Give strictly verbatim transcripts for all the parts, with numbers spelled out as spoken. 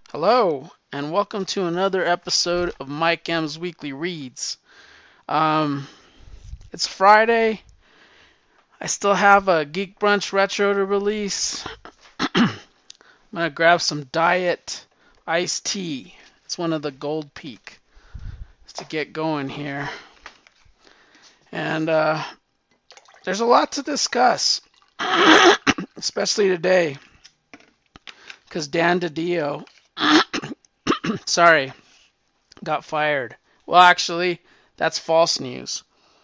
Hello, and welcome to another episode of Mike M's Weekly Reads. Um, it's Friday. I still have a Geek Brunch Retro to release. I'm gonna grab some Diet iced tea. It's one of the Gold Peak to get going here. And uh, there's a lot to discuss, especially today, because Dan DiDio, sorry, got fired. Well, actually, that's false news.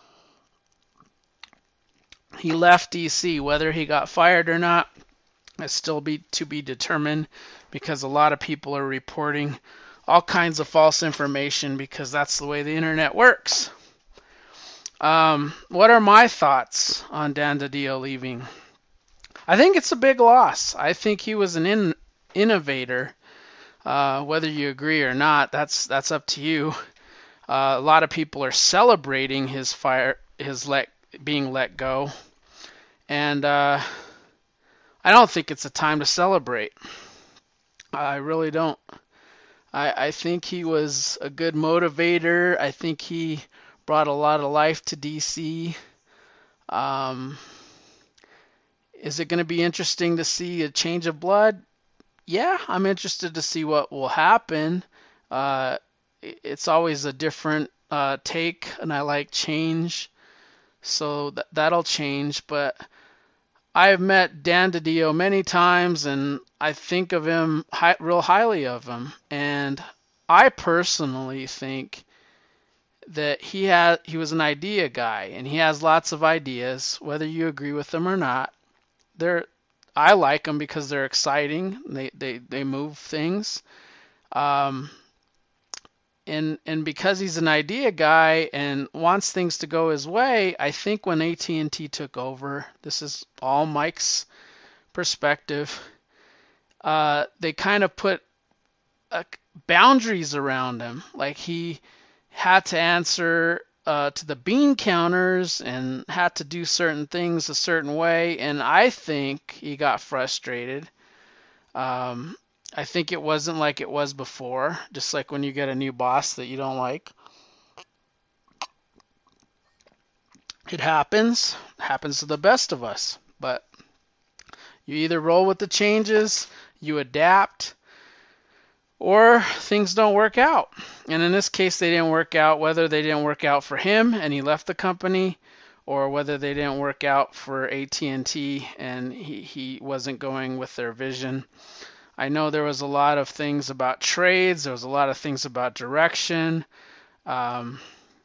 He left D C. Whether he got fired or not is still be to be determined because a lot of people are reporting all kinds of false information because that's the way the internet works. Um, what are my thoughts on Dan DiDio leaving? I think it's a big loss. I think he was an in, innovator. Uh, whether you agree or not, that's that's up to you. Uh, a lot of people are celebrating his fire, his let being let go, and uh, I don't think it's a time to celebrate. I really don't. I, I think he was a good motivator. I think he brought a lot of life to D C. Um, is it going to be interesting to see a change of blood? Yeah, I'm interested to see what will happen. Uh, it's always a different uh, take, and I like change, so th- that'll change. But I've met Dan DiDio many times, and I think of him hi- real highly of him. And I personally think that he had he was an idea guy, and he has lots of ideas. Whether you agree with them or not, they're I like them because they're exciting. They they they move things. Um, and and because he's an idea guy and wants things to go his way, I think when A T and T took over, this is all Mike's perspective, uh, they kind of put uh, boundaries around him. Like he had to answer uh, to the bean counters and had to do certain things a certain way. And I think he got frustrated. Um, I think it wasn't like it was before, just like when you get a new boss that you don't like. It happens. It happens to the best of us. But you either roll with the changes, you adapt, or things don't work out. And in this case, they didn't work out, whether they didn't work out for him and he left the company, or whether they didn't work out for A T and T and he, he wasn't going with their vision. I know there was a lot of things about trades. There was a lot of things about direction. Um,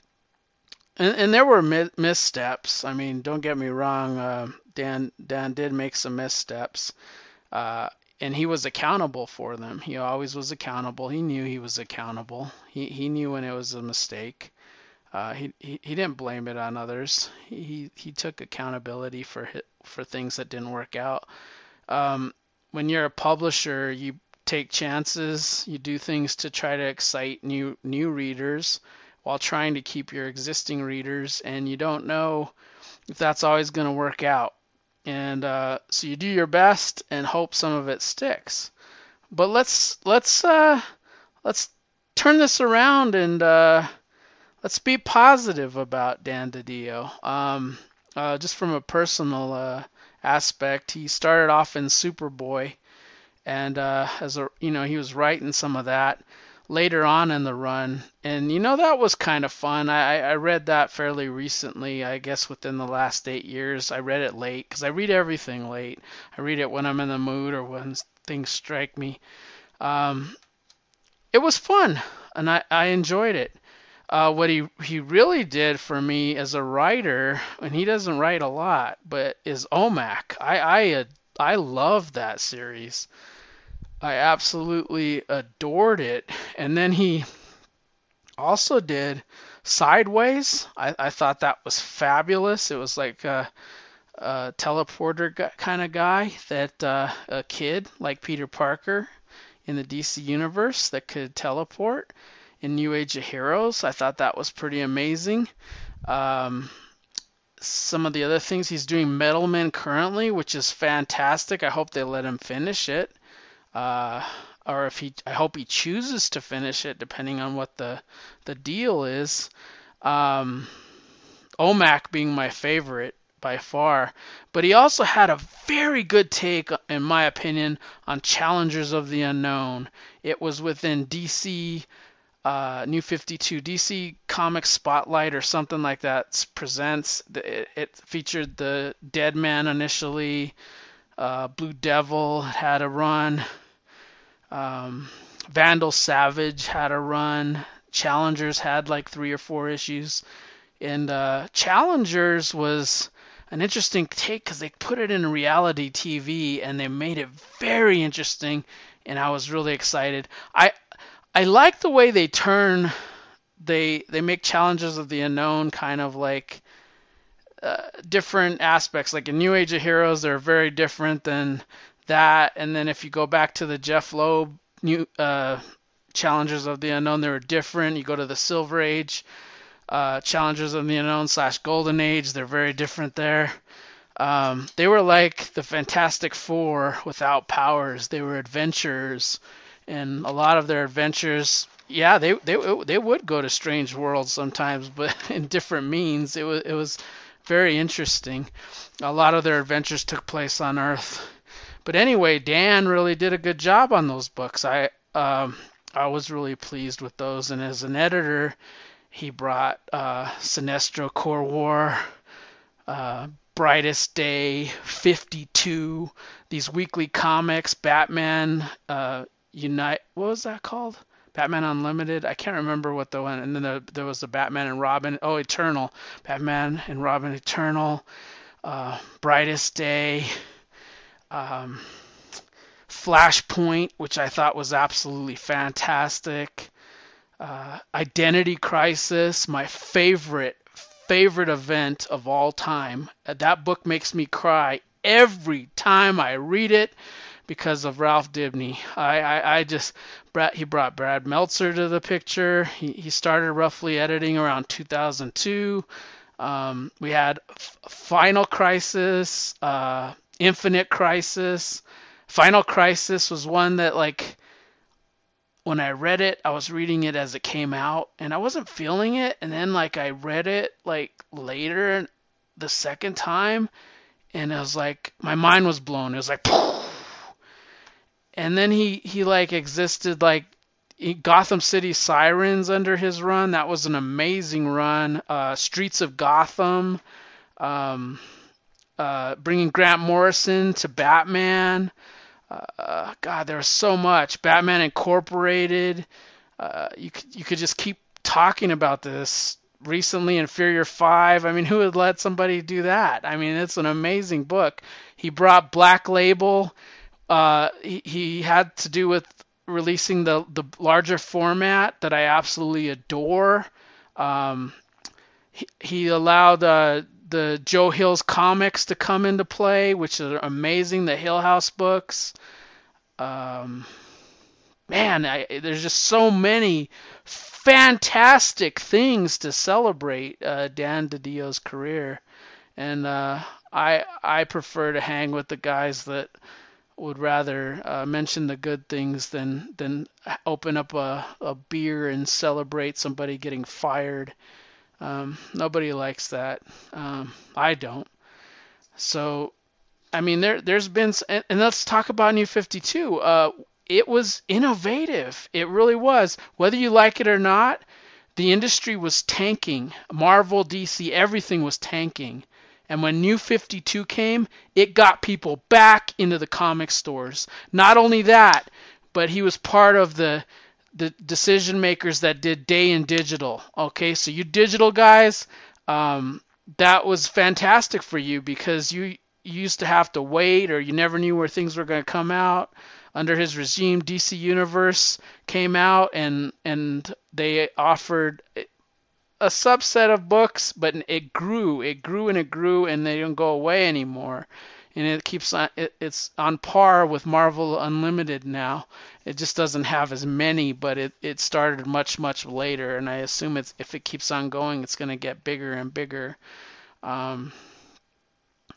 and, and there were mi- missteps. I mean, don't get me wrong. Uh, Dan Dan did make some missteps. Uh, and he was accountable for them. He always was accountable. He knew he was accountable. He he knew when it was a mistake. Uh, he, he he didn't blame it on others. He he took accountability for for things that didn't work out. Um, when you're a publisher, you take chances. You do things to try to excite new new readers while trying to keep your existing readers, and you don't know if that's always going to work out. And uh, so you do your best and hope some of it sticks. But let's let's uh, let's turn this around and uh, let's be positive about Dan DiDio. Um, uh, just from a personal uh, aspect, he started off in Superboy, and uh, as a you know he was writing some of that later on in the run, and you know that was kind of fun. I, I read that fairly recently, I guess within the last eight years. I read it late because I read everything late. I read it when I'm in the mood or when things strike me. Um, it was fun, and I, I enjoyed it. Uh, what he he really did for me as a writer, and he doesn't write a lot, but is O M A C. I I uh, I love that series. I absolutely adored it. And then he also did Sideways. I, I thought that was fabulous. It was like a, a teleporter kind of guy that uh, a kid like Peter Parker in the D C universe that could teleport in New Age of Heroes. I thought that was pretty amazing. Um, some of the other things he's doing Metal Men currently, which is fantastic. I hope they let him finish it. Uh, or if he, I hope he chooses to finish it, depending on what the the deal is. Um, O M A C being my favorite by far, but he also had a very good take, in my opinion, on Challengers of the Unknown. It was within D C uh, New fifty-two, D C Comics Spotlight or something like that presents. It, it featured the Dead Man initially. Uh, Blue Devil had a run. Um, Vandal Savage had a run. Challengers had like three or four issues. And uh, Challengers was an interesting take because they put it in reality T V and they made it very interesting, and I was really excited. I I like the way they turn they they make Challengers of the Unknown kind of like uh, different aspects. Like in New Age of Heroes, they're very different than that. And then if you go back to the Jeff Loeb new uh, Challengers of the Unknown, they were different. You go to the Silver Age uh, Challengers of the Unknown slash Golden Age, they're very different there. Um, they were like the Fantastic Four without powers. They were adventurers, and a lot of their adventures, yeah, they they they would go to strange worlds sometimes, but in different means. It was it was very interesting. A lot of their adventures took place on Earth. But anyway, Dan really did a good job on those books. I um, I was really pleased with those, and as an editor, he brought uh, Sinestro Corps War, uh, Brightest Day, fifty-two, these weekly comics, Batman uh, Unite. What was that called? Batman Unlimited. I can't remember what the one. And then the, there was the Batman and Robin. Oh, Eternal. Batman and Robin Eternal. Uh, Brightest Day. Um, Flashpoint, which I thought was absolutely fantastic. Uh, Identity Crisis, my favorite, favorite event of all time. Uh, that book makes me cry every time I read it because of Ralph Dibny. I, I, I just, Brad, he brought Brad Meltzer to the picture. He, he started roughly editing around two thousand two. Um, we had F- Final Crisis, uh, Infinite Crisis. Final Crisis was one that, like, when I read it, I was reading it as it came out, and I wasn't feeling it. And then, like, I read it, like, later the second time, and I was like, my mind was blown. It was like, and then he, he like, existed, like, Gotham City Sirens under his run. That was an amazing run. Uh, Streets of Gotham, um, uh, bringing Grant Morrison to Batman. Uh, God, there was so much. Batman Incorporated. Uh, you could you could just keep talking about this. Recently, Inferior Five. I mean, who would let somebody do that? I mean, it's an amazing book. He brought Black Label. Uh, he, he had to do with releasing the the larger format that I absolutely adore. Um, he, he allowed uh, the Joe Hill's comics to come into play, which are amazing. The Hill House books. Um, man, I, there's just so many fantastic things to celebrate uh, Dan DiDio's career, and uh, I I prefer to hang with the guys that would rather uh, mention the good things than than open up a, a beer and celebrate somebody getting fired. Um, nobody likes that. Um, I don't. So, I mean, there there's been, and let's talk about New fifty-two. Uh, it was innovative. It really was. Whether you like it or not, the industry was tanking. Marvel, D C, everything was tanking. And when New fifty-two came, it got people back into the comic stores. Not only that, but he was part of the the decision makers that did Day and Digital. Okay, so you digital guys, um, that was fantastic for you because you, you used to have to wait, or you never knew where things were going to come out. Under his regime, D C Universe came out, and and they offered a subset of books, but it grew, it grew and it grew, and they don't go away anymore. And it keeps on, it, it's on par with Marvel Unlimited now. It just doesn't have as many, but it, it started much, much later, and I assume it's if it keeps on going, it's going to get bigger and bigger. Um,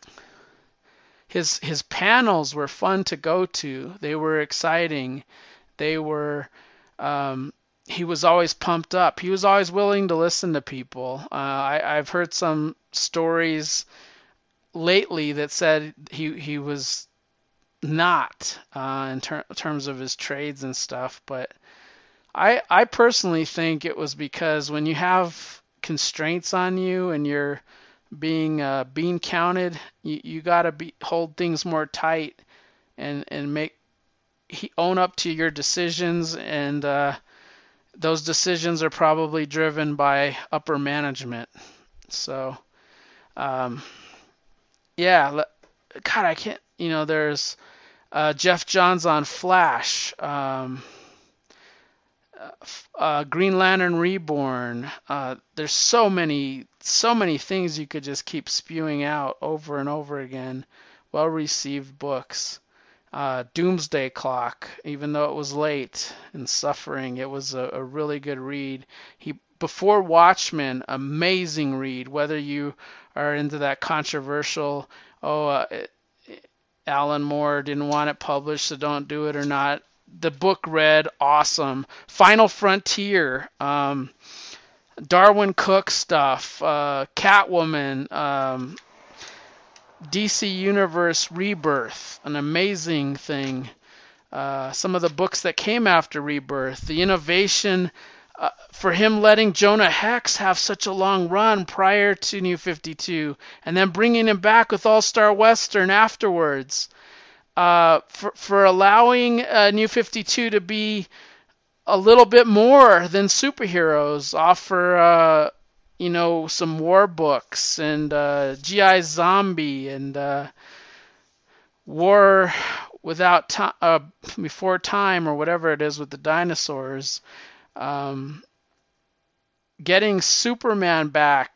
his his panels were fun to go to. They were exciting. They were, um, he was always pumped up. He was always willing to listen to people. Uh, I, I've heard some stories lately that said he he was not uh, in ter- terms of his trades and stuff, but I I personally think it was because when you have constraints on you and you're being uh, being counted, you, you got to be hold things more tight and and make he own up to your decisions, and uh, those decisions are probably driven by upper management. So um, yeah, God, I can't. You know, there's uh, Jeff Johns on Flash. Um, uh, Green Lantern Reborn. Uh, there's so many, so many things you could just keep spewing out over and over again. Well-received books. Uh, Doomsday Clock, even though it was late and suffering, it was a, a really good read. He before Watchmen, amazing read. Whether you are into that controversial, oh, uh, Alan Moore didn't want it published, so don't do it or not. The book read awesome. Final Frontier, um, Darwin Cook stuff, uh, Catwoman, um, D C Universe Rebirth, an amazing thing. Uh, some of the books that came after Rebirth, the innovation uh, for him letting Jonah Hex have such a long run prior to New fifty-two, and then bringing him back with All Star Western afterwards. Uh, for, for allowing uh, New fifty-two to be a little bit more than superheroes, offer uh, you know some war books and uh, G I Zombie and uh, War Without Time, uh, Before Time, or whatever it is with the dinosaurs. Um, getting Superman back.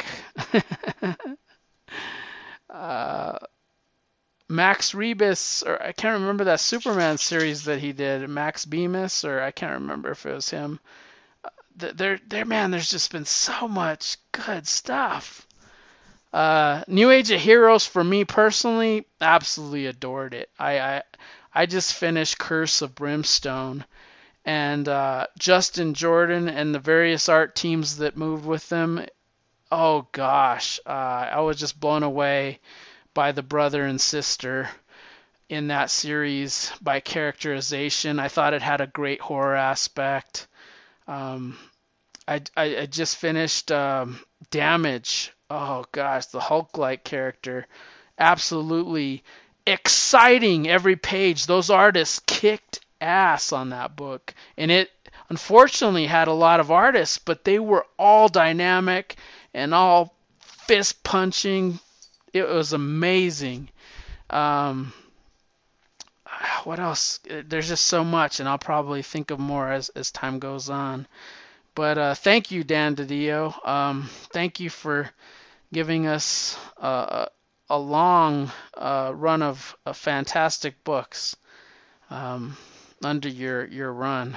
uh, Max Rebus, or I can't remember that Superman series that he did, Max Bemis, or I can't remember if it was him. There, there, man, there's just been so much good stuff. Uh, New Age of Heroes, for me personally, absolutely adored it. I, I, I just finished Curse of Brimstone, and uh, Justin Jordan and the various art teams that moved with them. Oh gosh, uh, I was just blown away by the brother and sister in that series, by characterization. I thought it had a great horror aspect. Um, I, I, I just finished um, Damage. Oh gosh, the Hulk-like character. Absolutely exciting every page. Those artists kicked ass on that book. And it unfortunately had a lot of artists, but they were all dynamic and all fist punching. It was amazing. Um, what else? There's just so much, and I'll probably think of more as, as time goes on. But uh, thank you, Dan DiDio. Um, thank you for giving us uh, a long uh, run of, of fantastic books um, under your, your run.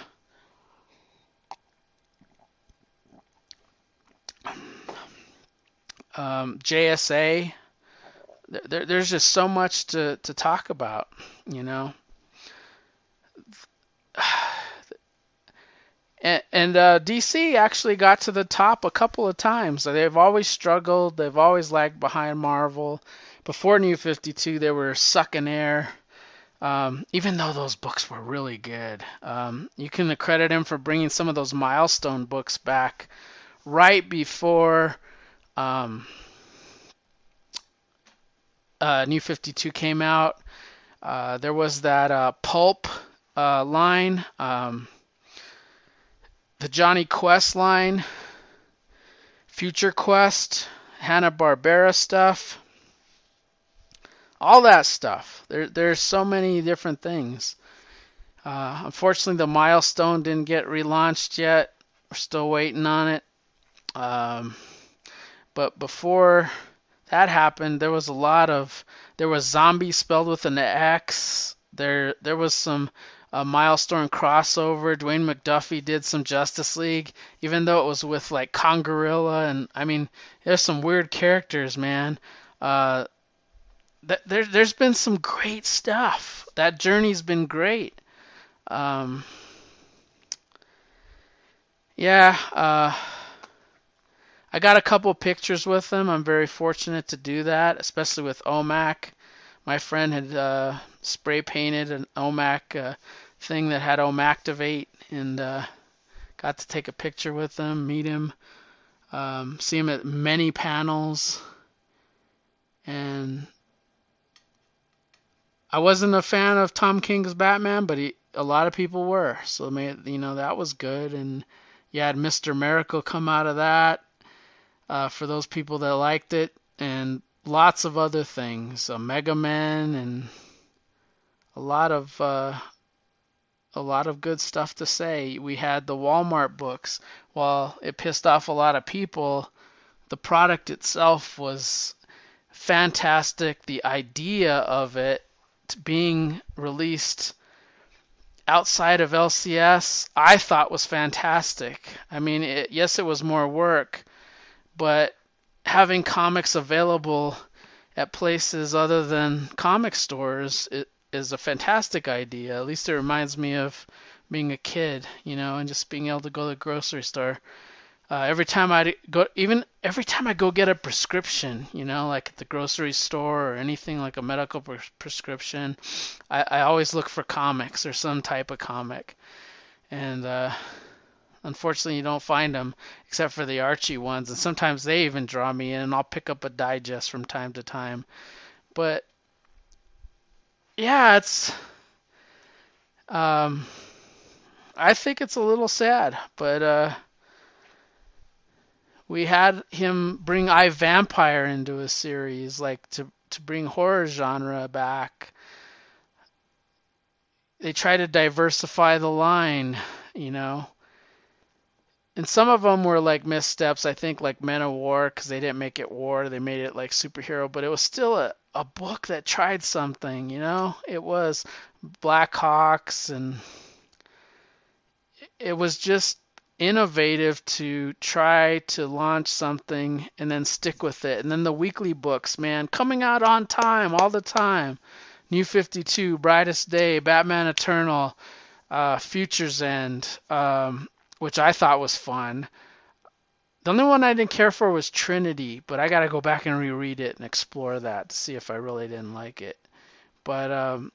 Um, J S A, there, there's just so much to, to talk about, you know. And, and uh, D C actually got to the top a couple of times. They've always struggled. They've always lagged behind Marvel. Before New fifty-two, they were sucking air. Um, even though those books were really good. Um, you can credit him for bringing some of those milestone books back right before um, uh, New fifty-two came out. Uh, there was that uh, Pulp uh, line, um, the Johnny Quest line, Future Quest, Hanna-Barbera stuff, all that stuff. There, there's so many different things. Uh, unfortunately, the Milestone didn't get relaunched yet. We're still waiting on it. Um, but before that happened, there was a lot of, there was Zombie spelled with an X. There, there was some uh, Milestone crossover. Dwayne McDuffie did some Justice League, even though it was with like Kongorilla, and I mean, there's some weird characters, man. Uh, th- there, there's been some great stuff. That journey's been great. Um, Yeah, uh, I got a couple pictures with them. I'm very fortunate to do that, especially with O M A C. My friend had uh, spray painted an O M A C uh, thing that had Omactivate, and uh, got to take a picture with him, meet him, um, see him at many panels, and I wasn't a fan of Tom King's Batman, but he, a lot of people were, so you know that was good. And you had Mister Miracle come out of that, uh, for those people that liked it, and lots of other things, uh, Mega Man, and a lot of uh, a lot of good stuff to say. We had the Walmart books. While it pissed off a lot of people, the product itself was fantastic. The idea of it being released outside of L C S, I thought was fantastic. I mean, it, yes, it was more work, but having comics available at places other than comic stores it, is a fantastic idea. At least it reminds me of being a kid, you know, and just being able to go to the grocery store. Uh, every time I go, even every time I go get a prescription, you know, like at the grocery store or anything like a medical pre- prescription, I, I always look for comics or some type of comic. And uh, unfortunately, you don't find them except for the Archie ones. And sometimes they even draw me in, and I'll pick up a digest from time to time. But yeah, it's. Um, I think it's a little sad, but uh, we had him bring iVampire into a series, like to to bring horror genre back. They try to diversify the line, you know. And some of them were like missteps. I think like Men of War, because they didn't make it war, they made it like superhero, but it was still a, a book that tried something, you know. It was Black Hawks, and it was just innovative to try to launch something and then stick with it. And then the weekly books, man, coming out on time all the time. New fifty-two, Brightest Day, Batman Eternal, uh, Future's End, um, which I thought was fun. The only one I didn't care for was Trinity, but I got to go back and reread it and explore that to see if I really didn't like it. But um,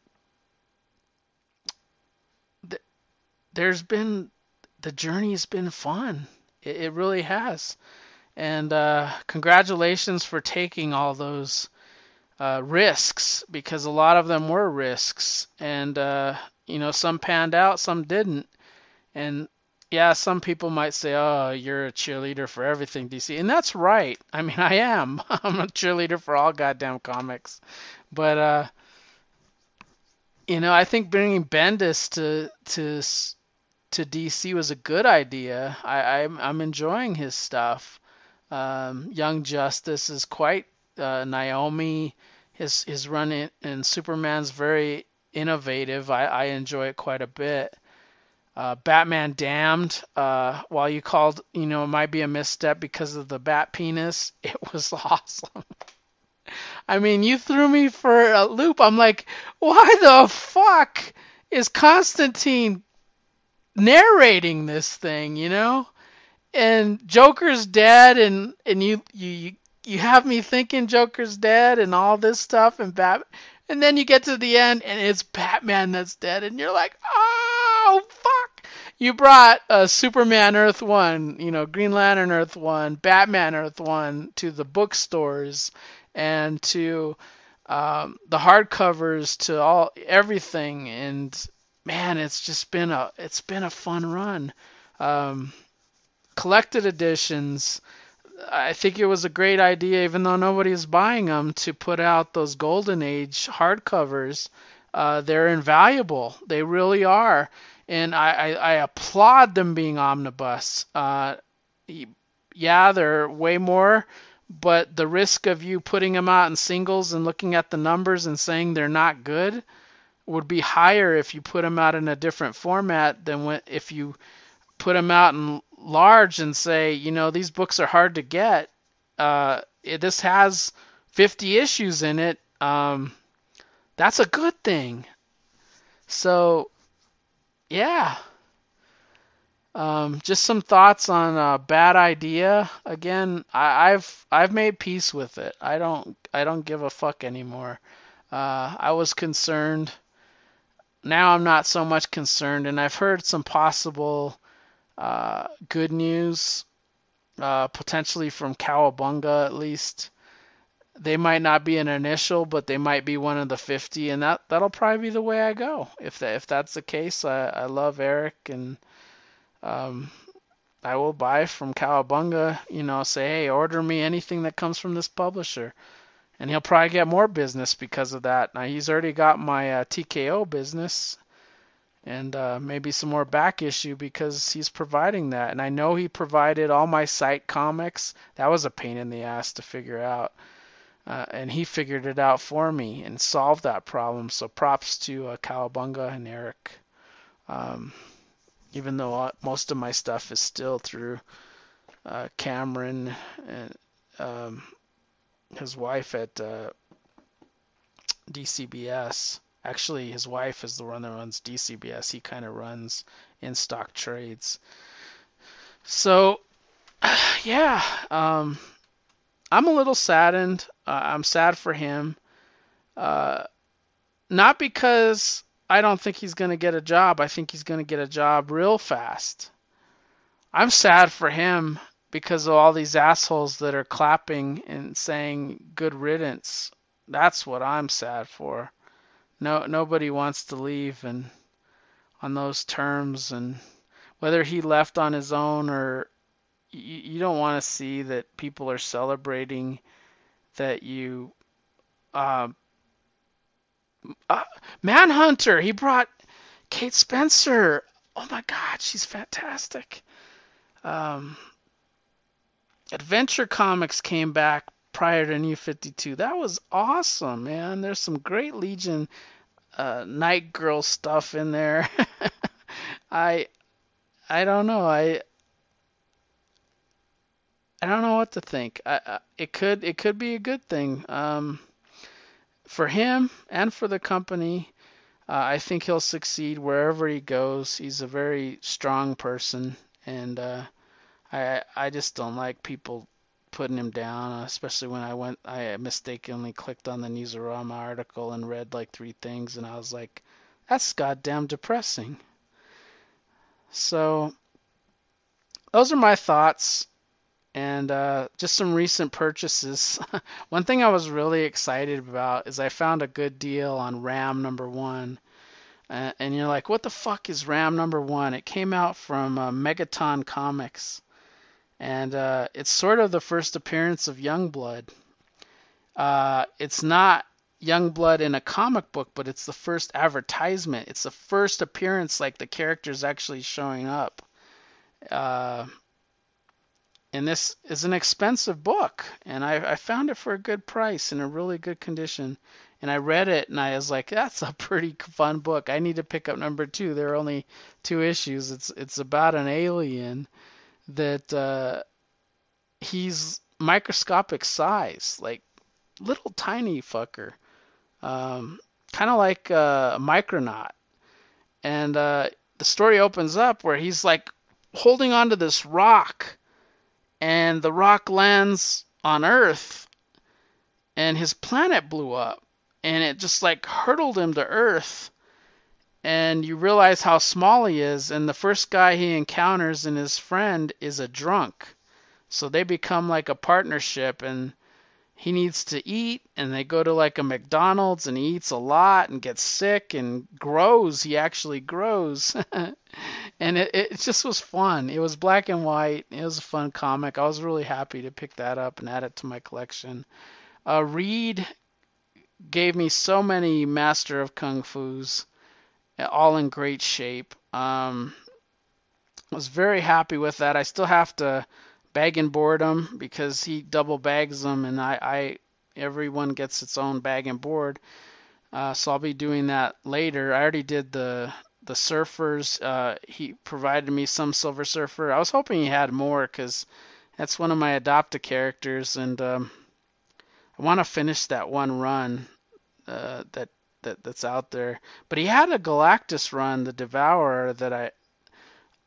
th- there's been the journey's been fun. It, it really has. And uh, congratulations for taking all those uh, risks, because a lot of them were risks. And, uh, you know, some panned out, some didn't. And yeah, some people might say, oh, you're a cheerleader for everything, D C. And that's right. I mean, I am. I'm a cheerleader for all goddamn comics. But, uh, you know, I think bringing Bendis to, to to D C was a good idea. I, I'm I'm enjoying his stuff. Um, Young Justice is quite uh, Naomi. His his run in, in Superman's very innovative. I, I enjoy it quite a bit. Uh, Batman Damned, uh, while you called, you know, it might be a misstep because of the bat penis, it was awesome. I mean, you threw me for a loop. I'm like, why the fuck is Constantine narrating this thing, you know? And Joker's dead, and and you you you have me thinking Joker's dead and all this stuff, and Bat, and then you get to the end and it's Batman that's dead, and you're like, oh fuck! You brought uh, Superman Earth One, you know, Green Lantern Earth One, Batman Earth One to the bookstores and to um, the hardcovers, to all everything, and man, it's just been a it's been a fun run. Um, collected editions, I think it was a great idea, even though nobody's buying them, to put out those Golden Age hardcovers. Uh, they're invaluable. They really are. And I, I, I applaud them being omnibus. Uh, yeah, they're way more, but the risk of you putting them out in singles and looking at the numbers and saying they're not good would be higher if you put them out in a different format than when, if you put them out in large and say, you know, these books are hard to get. Uh, it, this has fifty issues in it. Um, that's a good thing. So, yeah. Um, just some thoughts on uh, Bad Idea. Again, I, I've I've made peace with it. I don't I don't give a fuck anymore. Uh, I was concerned. Now I'm not so much concerned, and I've heard some possible uh, good news, uh, potentially from Cowabunga at least. They might not be an initial, but they might be one of the fifty, and that that'll probably be the way I go. If that if that's the case, I, I love Eric, and um, I will buy from Cowabunga. You know, say, hey, order me anything that comes from this publisher, and he'll probably get more business because of that. Now he's already got my uh, T K O business, and uh, maybe some more back issue because he's providing that. And I know he provided all my site comics. That was a pain in the ass to figure out. Uh, and he figured it out for me and solved that problem. So props to uh, Cowabunga and Eric. Um, even though uh, most of my stuff is still through uh, Cameron and um, his wife at uh, D C B S. Actually, his wife is the one that runs D C B S. He kind of runs In Stock Trades. So, yeah, um, I'm a little saddened. Uh, I'm sad for him. Uh, not because I don't think he's going to get a job. I think he's going to get a job real fast. I'm sad for him because of all these assholes that are clapping and saying good riddance. That's what I'm sad for. No, nobody wants to leave and on those terms, and whether he left on his own or you, you don't want to see that people are celebrating that you uh, uh, Manhunter, he brought Kate Spencer. Oh my God, she's fantastic. Um, Adventure Comics came back prior to New fifty-two. That was awesome, man. There's some great Legion uh, Night Girl stuff in there. I I don't know. I I don't know what to think. I, I, it could it could be a good thing um, for him and for the company. Uh, I think he'll succeed wherever he goes. He's a very strong person, and uh, I I just don't like people putting him down, especially when I went I mistakenly clicked on the Newsarama article and read like three things, and I was like, that's goddamn depressing. So those are my thoughts. And uh, just some recent purchases. One thing I was really excited about is I found a good deal on RAM number one. Uh, and you're like, what the fuck is RAM number one? It came out from uh, Megaton Comics. And uh, it's sort of the first appearance of Youngblood. Uh, it's not Youngblood in a comic book, but it's the first advertisement. It's the first appearance, like the character's actually showing up. Uh, And this is an expensive book, and I, I found it for a good price in a really good condition. And I read it, and I was like, "That's a pretty fun book. I need to pick up number two." There are only two issues. It's it's about an alien that uh, he's microscopic size, like little tiny fucker, um, kind of like uh, a Micronaut. And uh, the story opens up where he's like holding onto this rock. And the rock lands on Earth, and his planet blew up, and it just like hurtled him to Earth, and you realize how small he is, and the first guy he encounters and his friend is a drunk, so they become like a partnership, and he needs to eat, and they go to like a McDonald's, and he eats a lot and gets sick and grows. He actually grows. And it, it just was fun. It was black and white. It was a fun comic. I was really happy to pick that up and add it to my collection. Uh, Reed gave me so many Master of Kung Fu's, all in great shape. Um, I was very happy with that. I still have to bag and board them because he double bags them, and I, I everyone gets its own bag and board. Uh, so I'll be doing that later. I already did the the surfers. Uh, he provided me some Silver Surfer. I was hoping he had more because that's one of my adopted characters, and um, I want to finish that one run uh, that that that's out there. But he had a Galactus run, the Devourer, that I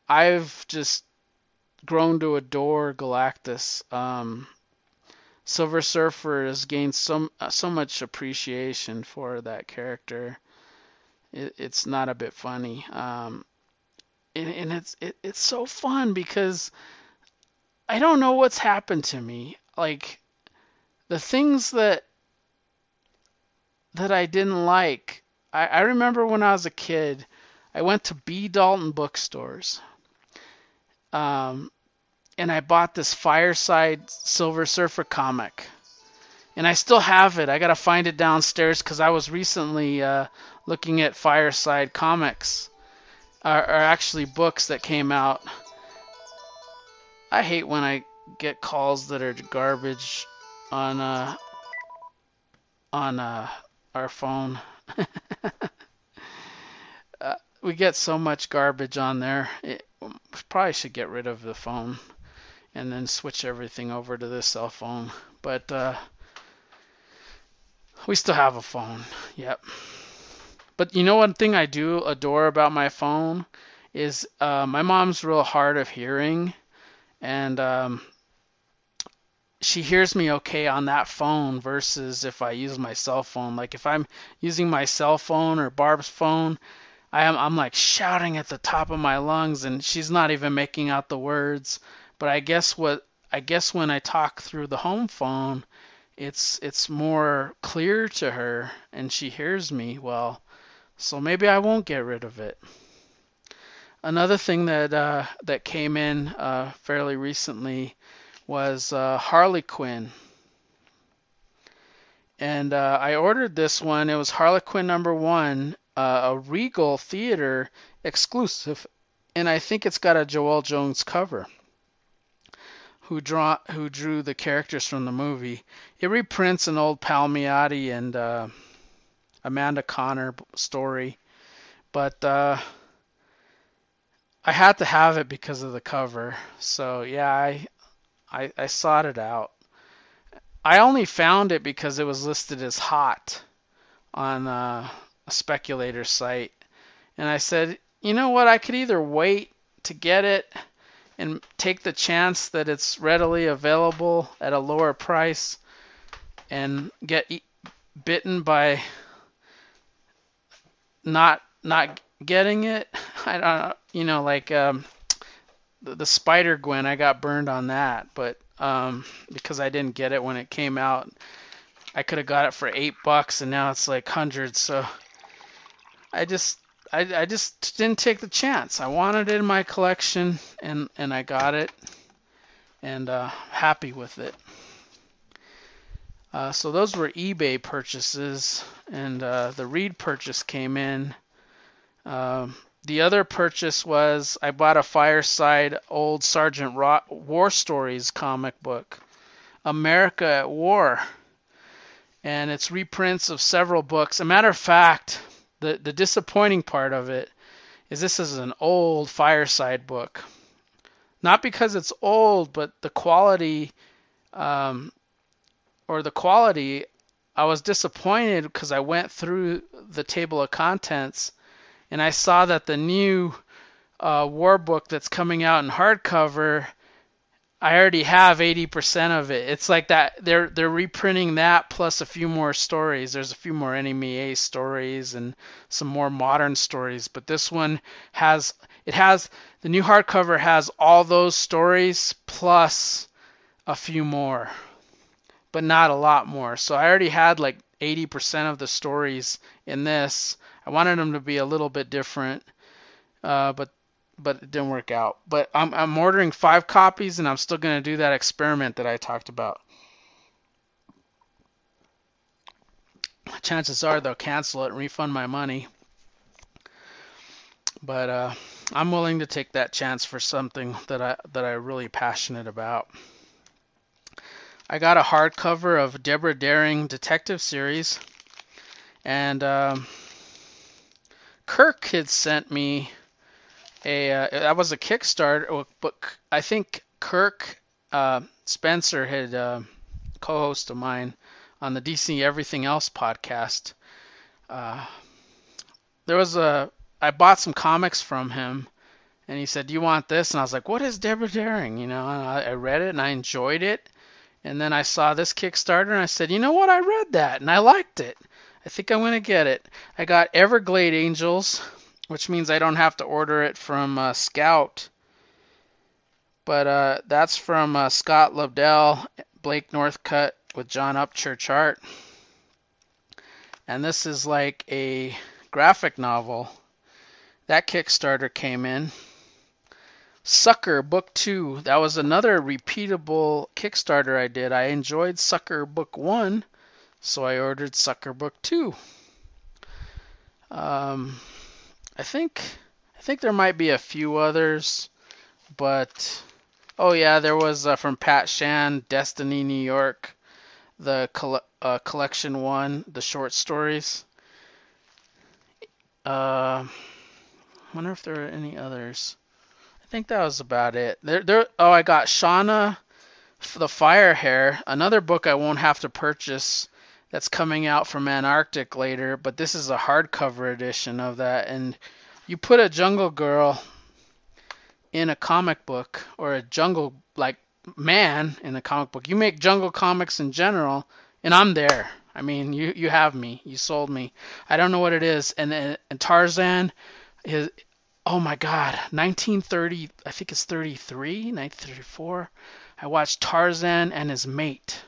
I've just grown to adore Galactus. Um, Silver Surfer has gained so uh, so much appreciation for that character. It, it's not a bit funny, um, and, and it's it, it's so fun because I don't know what's happened to me. Like the things that that I didn't like. I, I remember when I was a kid, I went to B. Dalton bookstores, um, and I bought this Fireside Silver Surfer comic. And I still have it. I gotta find it downstairs because I was recently uh, looking at Fireside comics, or, or actually books that came out. I hate when I get calls that are garbage on uh, on uh, our phone. uh, we get so much garbage on there. It, probably should get rid of the phone and then switch everything over to this cell phone. But uh, we still have a phone. Yep. But you know one thing I do adore about my phone is uh, my mom's real hard of hearing, and um, she hears me okay on that phone versus if I use my cell phone. Like if I'm using my cell phone or Barb's phone, I am I'm like shouting at the top of my lungs, and she's not even making out the words. But I guess what I guess when I talk through the home phone, it's it's more clear to her, and she hears me well. So maybe I won't get rid of it. Another thing that uh, that came in uh, fairly recently was uh, Harley Quinn. And uh, I ordered this one. It was Harley Quinn number one, uh, a Regal Theater exclusive. And I think it's got a Joelle Jones cover, who draw who drew the characters from the movie. It reprints an old Palmiotti and uh, Amanda Connor story, but uh, I had to have it because of the cover. So yeah, I, I I sought it out. I only found it because it was listed as hot on uh, a speculator site, and I said, you know what, I could either wait to get it and take the chance that it's readily available at a lower price and get e- bitten by not not getting it. I don't know, you know, like um, the, the Spider Gwen, I got burned on that, but um, because I didn't get it when it came out, I could have got it for eight bucks, and now it's like hundreds. So I just I, I just didn't take the chance. I wanted it in my collection, and and I got it, and uh, happy with it. Uh, so those were eBay purchases, and uh, the Reed purchase came in. Um, the other purchase was I bought a Fireside old Sergeant Ro- War Stories comic book, America at War, and it's reprints of several books. A matter of fact, the the disappointing part of it is this is an old Fireside book. Not because it's old, but the quality. Um, or the quality, I was disappointed because I went through the table of contents and I saw that the new uh, war book that's coming out in hardcover, I already have eighty percent of it. It's like that they're they're reprinting that plus a few more stories. There's a few more Enemy A stories and some more modern stories, but this one has it has the new hardcover has all those stories plus a few more, but not a lot more. So I already had like eighty percent of the stories in this. I wanted them to be a little bit different, uh, but but it didn't work out. But I'm I'm ordering five copies, and I'm still going to do that experiment that I talked about. Chances are they'll cancel it and refund my money. But uh, I'm willing to take that chance for something that I that I'm really passionate about. I got a hardcover of Deborah Daring Detective Series, and um, Kirk had sent me a. Uh, that was a Kickstarter, but I think Kirk uh, Spencer had uh, co-host of mine on the D C Everything Else podcast. Uh, there was a. I bought some comics from him, And he said, "Do you want this?" And I was like, "What is Deborah Daring?" You know, and I, I read it and I enjoyed it. And then I saw this Kickstarter and I said, "You know what? I read that and I liked it. I think I'm going to get it." I got Everglade Angels, which means I don't have to order it from uh, Scout. But uh, that's from uh, Scott Lobdell, Blake Northcutt with John Upchurch art. And this is like a graphic novel. That Kickstarter came in. Sucker Book two. That was another repeatable Kickstarter I did. I enjoyed Sucker Book one, so I ordered Sucker Book two. Um, I think I think there might be a few others, but oh yeah, there was uh, from Pat Shan, Destiny New York, the coll- uh, collection one, the short stories. Uh, wonder if there are any others. I think that was about it. There, there. Oh, I got Shauna the Fire Hare, another book I won't have to purchase. That's coming out from Antarctic later, but this is a hardcover edition of that. And you put a jungle girl in a comic book, or a jungle like man in a comic book. You make jungle comics in general, and I'm there. I mean, you you have me. You sold me. I don't know what it is. And and, and Tarzan is, oh my God, nineteen thirty. I think it's thirty-three, nineteen thirty-four. I watched Tarzan and his mate.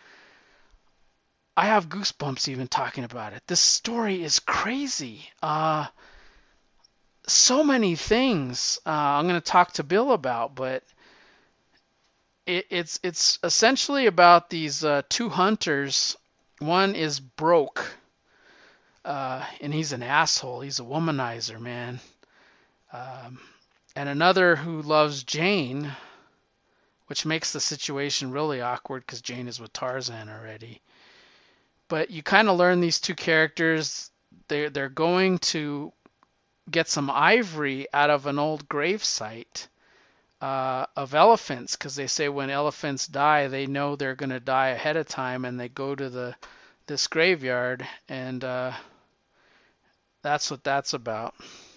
I have goosebumps even talking about it. This story is crazy. Uh, so many things uh, I'm going to talk to Bill about, but it, it's it's essentially about these uh, two hunters. One is broke, uh, and he's an asshole. He's a womanizer, man. Um, and another who loves Jane, which makes the situation really awkward because Jane is with Tarzan already. But you kind of learn these two characters. They're, they're going to get some ivory out of an old grave site uh, of elephants, because they say when elephants die, they know they're going to die ahead of time, and they go to the this graveyard, and uh, that's what that's about.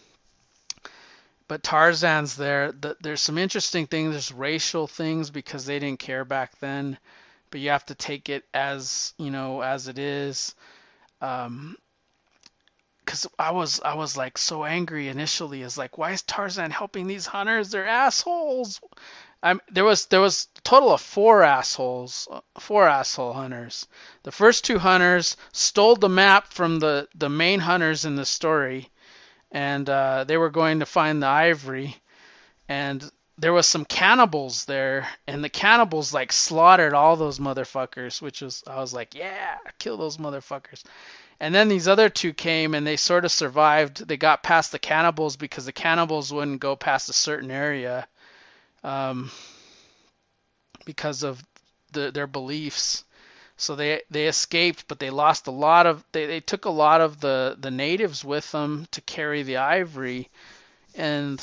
But Tarzan's there. There's some interesting things. There's racial things because they didn't care back then, but you have to take it as, you know, as it is. Um, because I was I was like so angry initially. Is like, why is Tarzan helping these hunters? They're assholes. I'm there was there was a total of four assholes, four asshole hunters. The first two hunters stole the map from the the main hunters in the story, and uh, they were going to find the ivory, and there was some cannibals there, and the cannibals like slaughtered all those motherfuckers, which was, I was like, yeah, kill those motherfuckers. And then these other two came and they sort of survived. They got past the cannibals because the cannibals wouldn't go past a certain area um, because of the, their beliefs. So they they escaped, but they lost a lot of, they, they took a lot of the, the natives with them to carry the ivory, and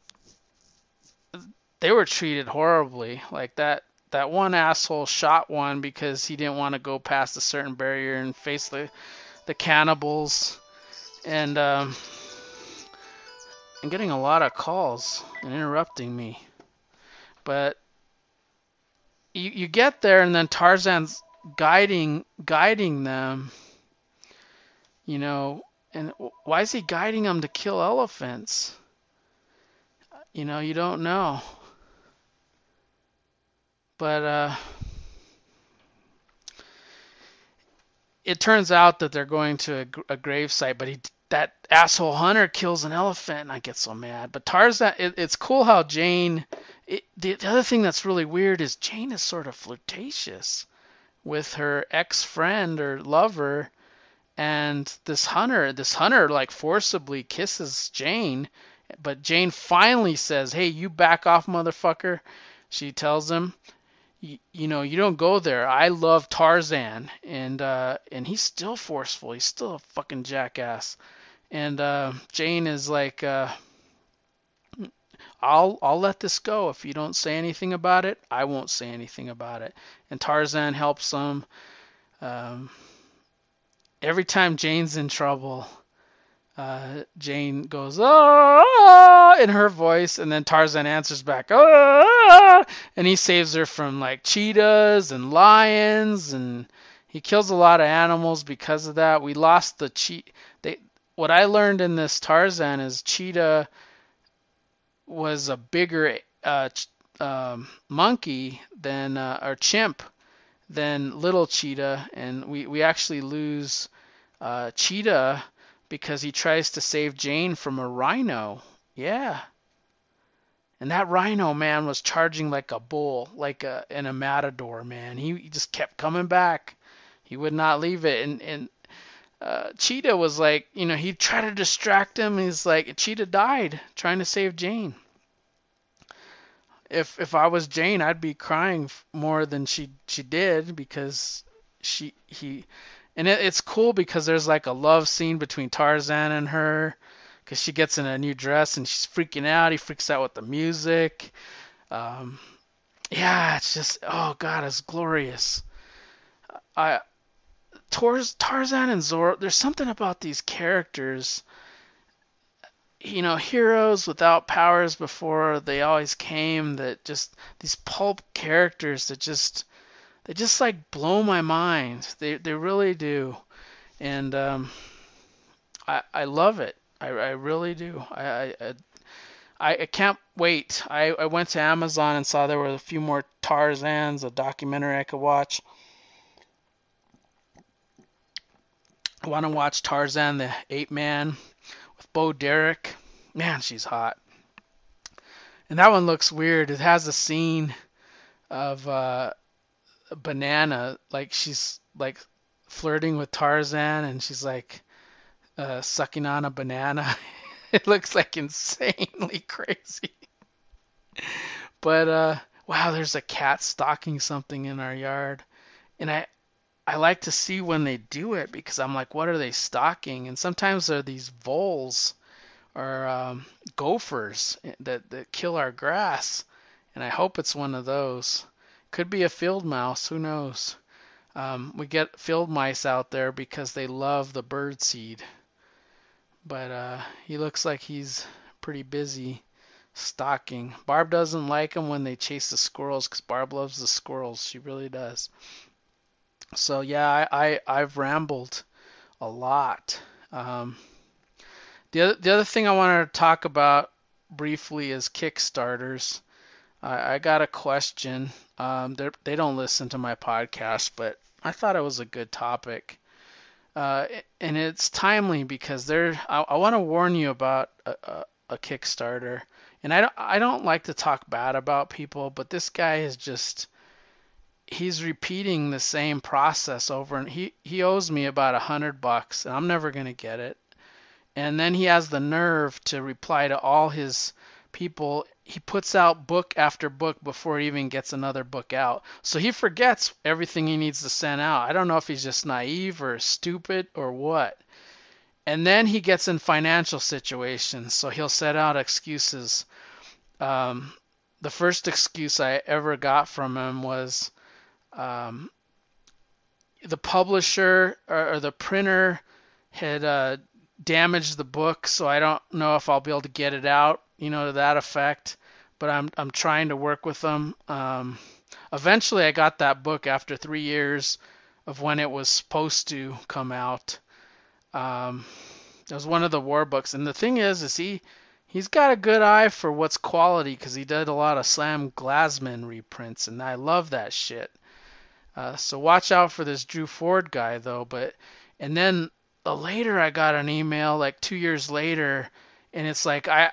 they were treated horribly. Like that that one asshole shot one because he didn't want to go past a certain barrier and face the the cannibals. And um, I'm getting a lot of calls and interrupting me. But you you get there, and then Tarzan's guiding guiding them. You know, and why is he guiding them to kill elephants? You know, you don't know. But uh, it turns out that they're going to a, a grave site, but he, that asshole hunter kills an elephant, and I get so mad. But Tarzan, it, it's cool how Jane, it, the, the other thing that's really weird is Jane is sort of flirtatious with her ex-friend or lover, and this hunter, this hunter like forcibly kisses Jane, but Jane finally says, "Hey, you back off, motherfucker." She tells him, You, you know, you don't go there. I love Tarzan, and uh, and he's still forceful. He's still a fucking jackass. And uh, Jane is like, uh, I'll I'll let this go if you don't say anything about it. I won't say anything about it. And Tarzan helps him. Um, every time Jane's in trouble, uh, Jane goes, "Ah," in her voice, and then Tarzan answers back, "Ah," and he saves her from like cheetahs and lions, and he kills a lot of animals because of that. We lost the cheetah. They, what I learned in this Tarzan is cheetah was a bigger uh, ch- um, monkey than uh, or chimp than little cheetah, and we we actually lose uh, cheetah because he tries to save Jane from a rhino. Yeah. And that rhino, man, was charging like a bull, like a in a matador, man. He, he just kept coming back. He would not leave it. And and uh, Cheetah was like, you know, he tried to distract him. He's like, Cheetah died trying to save Jane. If if I was Jane, I'd be crying more than she she did because she he and it, it's cool because there's like a love scene between Tarzan and her because she gets in a new dress and she's freaking out. He freaks out with the music. Um, yeah, it's just oh god, it's glorious. I Tarz, Tarzan and Zorro. There's something about these characters. You know, heroes without powers before they always came. That just these pulp characters that just they just like blow my mind. They they really do, and um, I I love it. I, I really do. I, I I I can't wait. I, I went to Amazon and saw there were a few more Tarzans, a documentary I could watch. I want to watch Tarzan the Ape Man with Bo Derek. Man, she's hot. And that one looks weird. It has a scene of uh, a banana, like she's like flirting with Tarzan, and she's like uh, sucking on a banana. It looks like insanely crazy. But uh, wow, there's a cat stalking something in our yard, and I I like to see when they do it because I'm like, what are they stalking? And sometimes they're these voles or um, gophers that that kill our grass, and I hope it's one of those. Could be a field mouse, who knows? Um, we get field mice out there because they love the bird seed, but uh, he looks like he's pretty busy stalking. Barb doesn't like them when they chase the squirrels because Barb loves the squirrels. She really does. So yeah, I, I I've rambled a lot. Um, the other the other thing I wanted to talk about briefly is Kickstarters. I, I got a question. Um, they they don't listen to my podcast, but I thought it was a good topic. Uh, and it's timely because there. I, I want to warn you about a, a, a Kickstarter. And I don't, I don't like to talk bad about people, but this guy is just he's repeating the same process over and he he owes me about a hundred bucks and I'm never gonna get it. And then he has the nerve to reply to all his people. He puts out book after book before he even gets another book out. So he forgets everything he needs to send out. I don't know if he's just naive or stupid or what. And then he gets in financial situations, so he'll set out excuses. Um, the first excuse I ever got from him was um, the publisher or, or the printer had uh, damaged the book, so I don't know if I'll be able to get it out, you know, to that effect. But I'm I'm trying to work with them. Um, eventually, I got that book after three years of when it was supposed to come out. Um, it was one of the war books, and the thing is, is he he's got a good eye for what's quality because he did a lot of Sam Glasman reprints, and I love that shit. Uh, so watch out for this Drew Ford guy though. But and then uh, later I got an email like two years later, and it's like I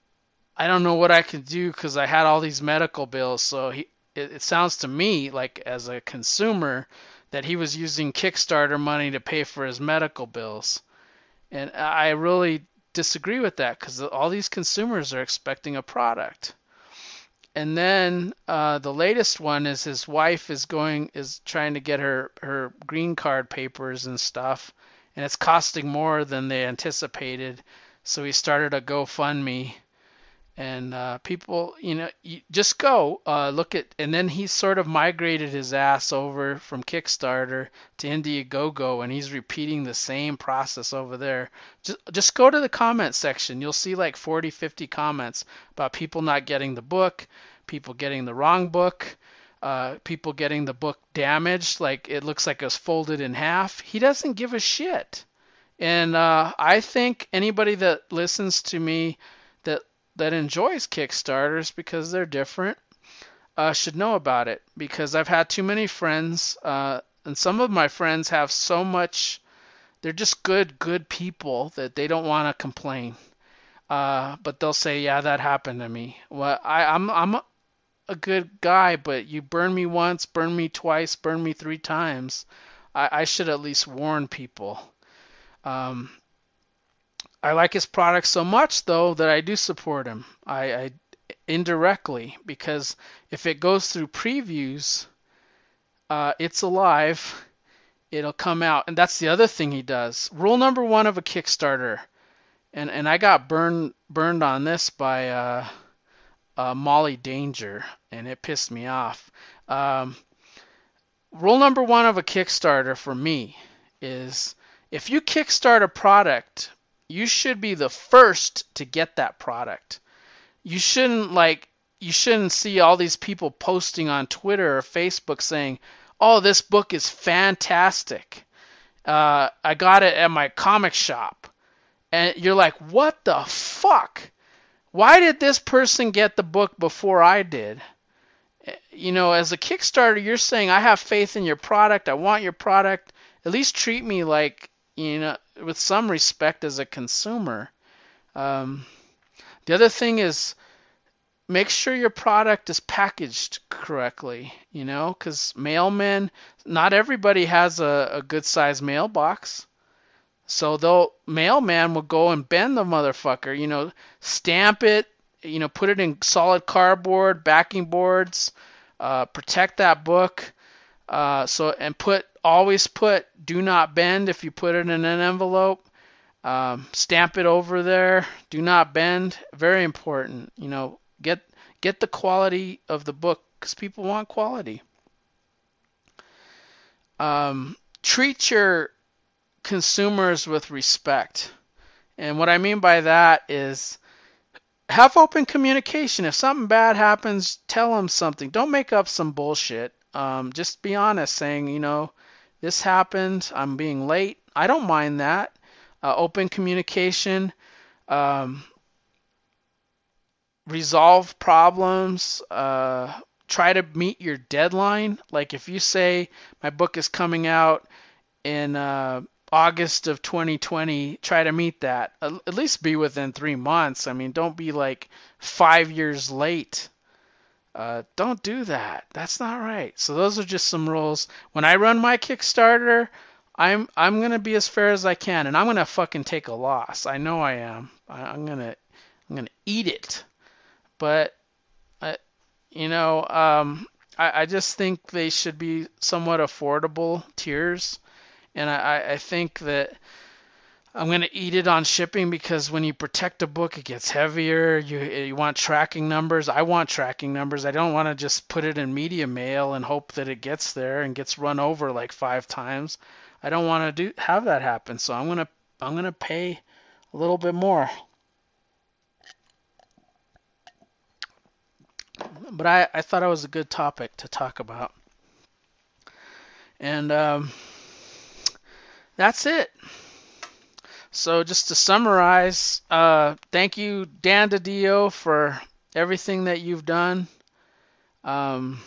I don't know what I can do because I had all these medical bills. So he it, it sounds to me like as a consumer that he was using Kickstarter money to pay for his medical bills, and I really disagree with that because all these consumers are expecting a product. And then uh, the latest one is his wife is going is trying to get her her green card papers and stuff, and it's costing more than they anticipated. So he started a GoFundMe, And uh, people, you know, you just go uh, look at, and then he sort of migrated his ass over from Kickstarter to Indiegogo, and he's repeating the same process over there. Just just go to the comment section. You'll see like forty, fifty comments about people not getting the book, people getting the wrong book, uh, people getting the book damaged, like it looks like it was folded in half. He doesn't give a shit. And uh, I think anybody that listens to me that that enjoys Kickstarters because they're different uh, should know about it, because I've had too many friends, uh, and some of my friends have so much. They're just good, good people that they don't want to complain. Uh, but they'll say, "Yeah, that happened to me." Well, I, I'm I'm a a good guy, but you burn me once, burn me twice, burn me three times. I, I should at least warn people. Um, I like his product so much, though, that I do support him. I, I indirectly, because if it goes through previews, uh, it's alive. It'll come out, and that's the other thing he does. Rule number one of a Kickstarter, and and I got burned burned on this by uh, uh, Molly Danger, and it pissed me off. Um, rule number one of a Kickstarter for me is if you kickstart a product, you should be the first to get that product. You shouldn't like you shouldn't see all these people posting on Twitter or Facebook saying, "Oh, this book is fantastic. Uh, I got it at my comic shop," and you're like, "What the fuck? Why did this person get the book before I did?" You know, as a Kickstarter, you're saying, "I have faith in your product. I want your product. At least treat me like, you know, with some respect as a consumer." Um, the other thing is, make sure your product is packaged correctly, you know, because mailmen, not everybody has a, a good size mailbox. So they'll mailman will go and bend the motherfucker, you know, stamp it, you know, put it in solid cardboard, backing boards, uh, protect that book. Uh, so and put always put do not bend if you put it in an envelope. Um, stamp it over there. Do not bend. Very important. You know, get get the quality of the book because people want quality. Um, treat your consumers with respect. And what I mean by that is have open communication. If something bad happens, tell them something. Don't make up some bullshit. Um, just be honest, saying, you know, this happened. I'm being late. I don't mind that. Uh, open communication. Um, resolve problems. Uh, try to meet your deadline. Like if you say my book is coming out in uh, August of twenty twenty, try to meet that. At least be within three months. I mean, don't be like five years late. Uh, don't do that. That's not right. So those are just some rules. When I run my Kickstarter, I'm I'm gonna be as fair as I can, and I'm gonna fucking take a loss. I know I am. I, I'm gonna I'm gonna eat it. But I, you know, um, I I just think they should be somewhat affordable tiers. And I, I think that I'm going to eat it on shipping because when you protect a book, it gets heavier. You you want tracking numbers. I want tracking numbers. I don't want to just put it in media mail and hope that it gets there and gets run over like five times. I don't want to do have that happen. So I'm going to I'm going to pay a little bit more. But I, I thought it was a good topic to talk about. And um, that's it. So just to summarize, uh, thank you, Dan DiDio, for everything that you've done. Um,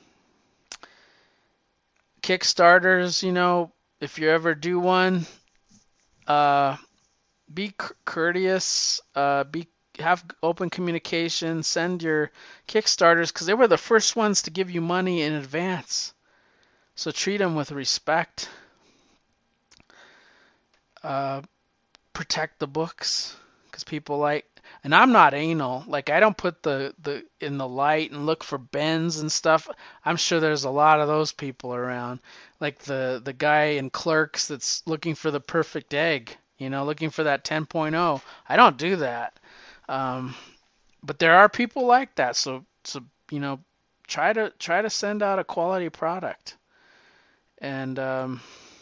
Kickstarters, you know, if you ever do one, uh, be c- courteous, uh, be have open communication, send your Kickstarters because they were the first ones to give you money in advance. So treat them with respect. Uh, protect the books because people like, and I'm not anal, like I don't put the the in the light and look for bends and stuff. I'm sure there's a lot of those people around, like the the guy in Clerks that's looking for the perfect egg, you know, looking for that ten point oh. I don't do that. um but there are people like that. So so you know, try to try to send out a quality product. And um,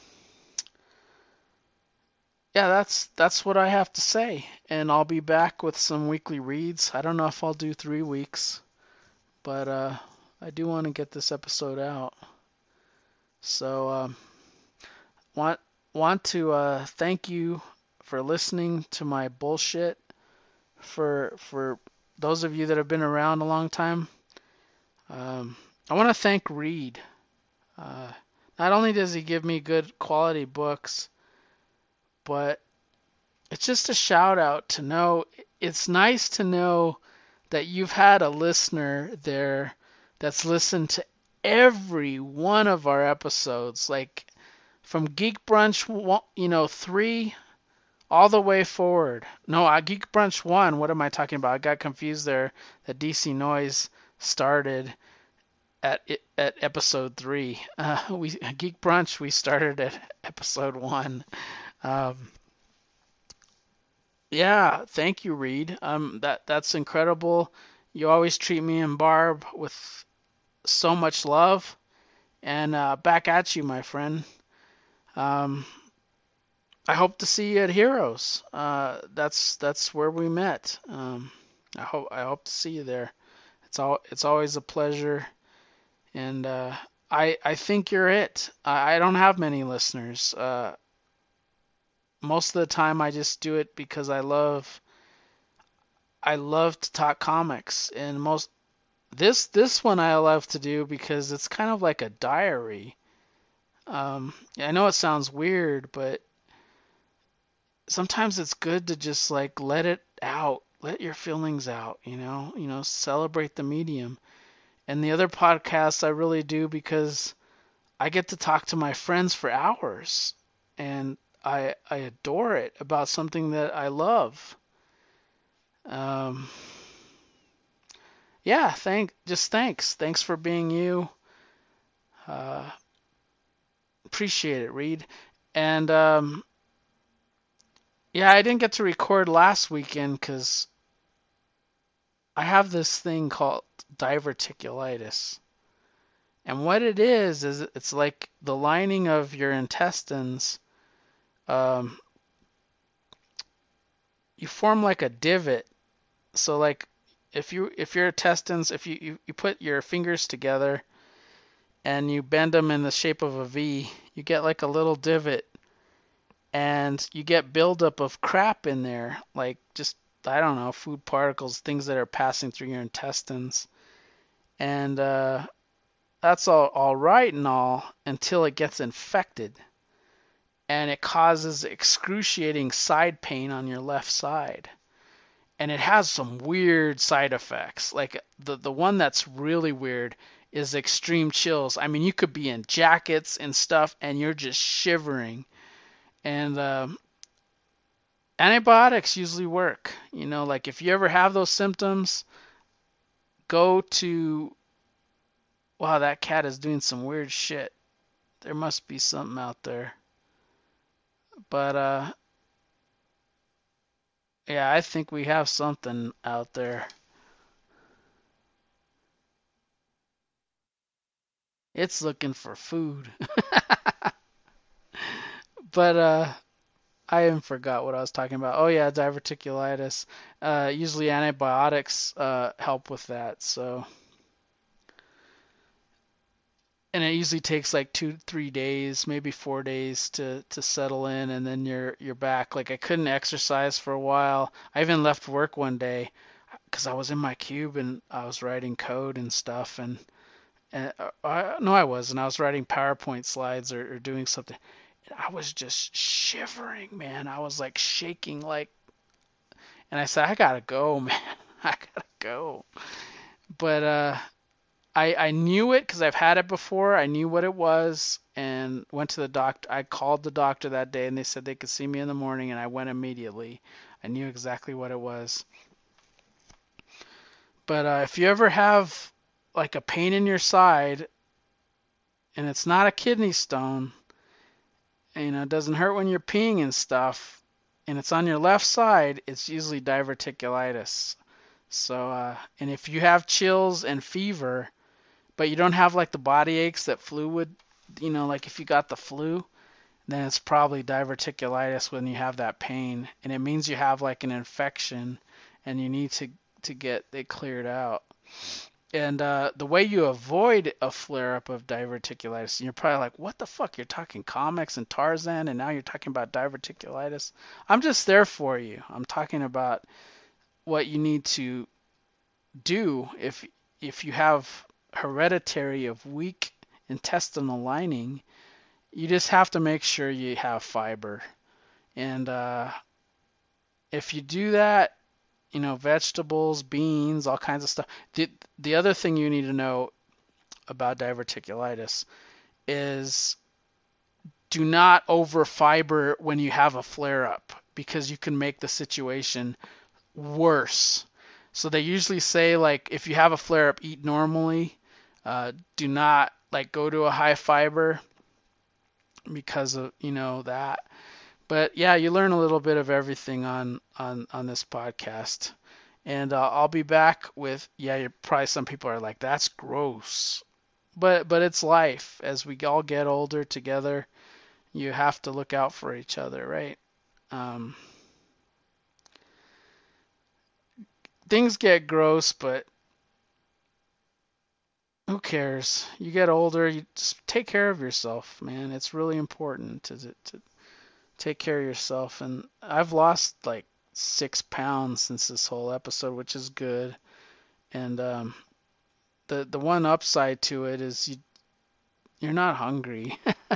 yeah, that's that's what I have to say. And I'll be back with some weekly reads. I don't know if I'll do three weeks, but uh, I do want to get this episode out. So um, want want to uh, thank you for listening to my bullshit. For for those of you that have been around a long time, um, I want to thank Reed. Uh, Not only does he give me good quality books, but it's just a shout out to know it's nice to know that you've had a listener there that's listened to every one of our episodes, like from Geek Brunch, you know, three all the way forward. No, I Geek Brunch one. What am I talking about? I got confused there. That D C Noise started at at episode three. Uh, we Geek Brunch we started at episode one. Um, yeah, thank you, Reed. Um, that that's incredible. You always treat me and Barb with so much love, and uh, back at you, my friend. Um, I hope to see you at Heroes. Uh, that's that's where we met. Um, I hope I hope to see you there. It's all it's always a pleasure, and uh, I I think you're it. I, I don't have many listeners. Uh, most of the time, I just do it because I love I love to talk comics, and most this this one I love to do because it's kind of like a diary. Um, I know it sounds weird, but sometimes it's good to just like let it out, let your feelings out, you know, you know, celebrate the medium. And the other podcasts I really do because I get to talk to my friends for hours, and I I adore it about something that I love. Um, yeah, thank just thanks, thanks for being you. Uh, Appreciate it, Reed. And um, yeah, I didn't get to record last weekend because I have this thing called diverticulitis. And what it is, is it's like the lining of your intestines. Um, you form like a divot. So like if you if your intestines, if you, you, you put your fingers together and you bend them in the shape of a V, you get like a little divot, and you get buildup of crap in there, like just I don't know, food particles, things that are passing through your intestines. And uh, that's all, all right and all until it gets infected. And it causes excruciating side pain on your left side. And it has some weird side effects. Like the, the one that's really weird is extreme chills. I mean, you could be in jackets and stuff and you're just shivering. And um, antibiotics usually work. You know, like if you ever have those symptoms, go to. Wow, that cat is doing some weird shit. There must be something out there. But uh yeah, I think we have something out there. It's looking for food. But uh I even forgot what I was talking about. Oh yeah, diverticulitis. Uh usually antibiotics uh help with that. So and it usually takes like two, three days, maybe four days to to settle in, and then you're you're back. Like I couldn't exercise for a while. I even left work one day because I was in my cube and I was writing code and stuff, and, and uh, I, no, I wasn't. I was writing PowerPoint slides or, or doing something. And I was just shivering, man. I was like shaking, like, and I said, I gotta go, man. I gotta go. But uh, I I knew it because I've had it before. I knew what it was and went to the doctor. I called the doctor that day and they said they could see me in the morning, and I went immediately. I knew exactly what it was. But uh, if you ever have like a pain in your side and it's not a kidney stone, and, you know, it doesn't hurt when you're peeing and stuff, and it's on your left side, it's usually diverticulitis. So, uh, and if you have chills and fever, but you don't have like the body aches that flu would, you know, like if you got the flu, then it's probably diverticulitis when you have that pain, and it means you have like an infection, and you need to to get it cleared out. And uh, the way you avoid a flare up of diverticulitis, and you're probably like, what the fuck? You're talking comics and Tarzan, and now you're talking about diverticulitis. I'm just there for you. I'm talking about what you need to do if if you have hereditary of weak intestinal lining. You just have to make sure you have fiber. And uh, if you do that, you know, vegetables, beans, all kinds of stuff. The, the other thing you need to know about diverticulitis is do not over fiber when you have a flare up because you can make the situation worse. So they usually say, like, if you have a flare up, eat normally. Uh, do not like go to a high fiber because of, you know, that. But yeah, you learn a little bit of everything on on on this podcast. And uh, I'll be back with, yeah, you're probably, some people are like, that's gross. But but it's life. As we all get older together, you have to look out for each other, right? Um, things get gross, but who cares? You get older, you just take care of yourself, man. It's really important to to take care of yourself. And I've lost like six pounds since this whole episode, which is good. And um, the the one upside to it is you you're not hungry.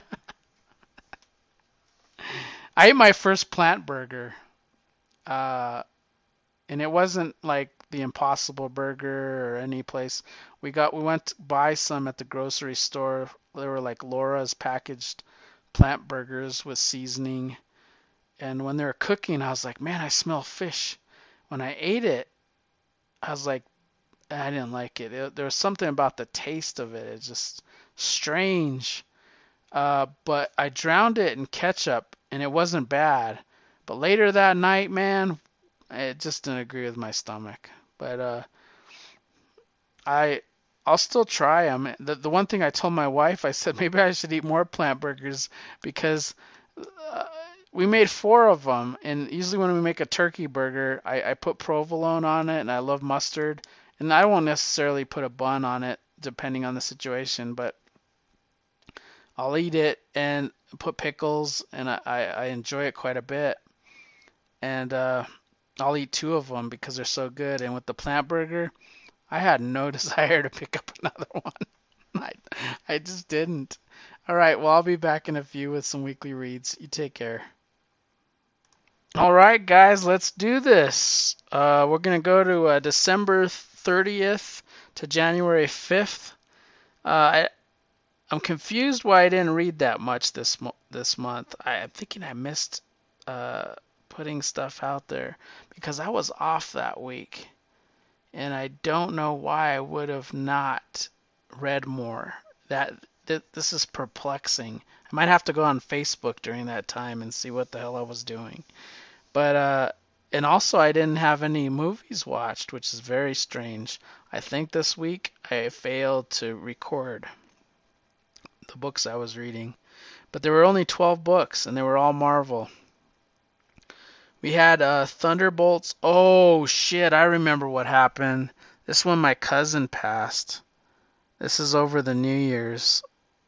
I ate my first plant burger, uh, and it wasn't like the Impossible Burger or any place. We got we went to buy some at the grocery store. They were like Laura's packaged plant burgers with seasoning. And when they were cooking, I was like, man, I smell fish. When I ate it, I was like, I didn't like it. it there was something about the taste of it. It's just strange. Uh, but I drowned it in ketchup, and it wasn't bad. But later that night, man, it just didn't agree with my stomach. But uh, I, I'll still try them. The the one thing I told my wife, I said maybe I should eat more plant burgers because uh, we made four of them, and usually when we make a turkey burger, I, I put provolone on it, and I love mustard, and I won't necessarily put a bun on it depending on the situation, but I'll eat it and put pickles, and I, I, I enjoy it quite a bit. And uh, I'll eat two of them because they're so good. And with the plant burger, I had no desire to pick up another one. I, I just didn't. All right, well, I'll be back in a few with some weekly reads. You take care. All right, guys, let's do this. Uh, we're going to go to uh, December thirtieth to January fifth. Uh, I, I'm confused why I didn't read that much this mo- this month. I, I'm thinking I missed uh, putting stuff out there because I was off that week, and I don't know why I would have not read more. That th- this is perplexing. I might have to go on Facebook during that time and see what the hell I was doing. But uh, and also I didn't have any movies watched, which is very strange. I think this week I failed to record the books I was reading. But there were only twelve books, and they were all Marvel. We had uh, Thunderbolts. Oh, shit, I remember what happened. This one, my cousin passed. This is over the New Year's.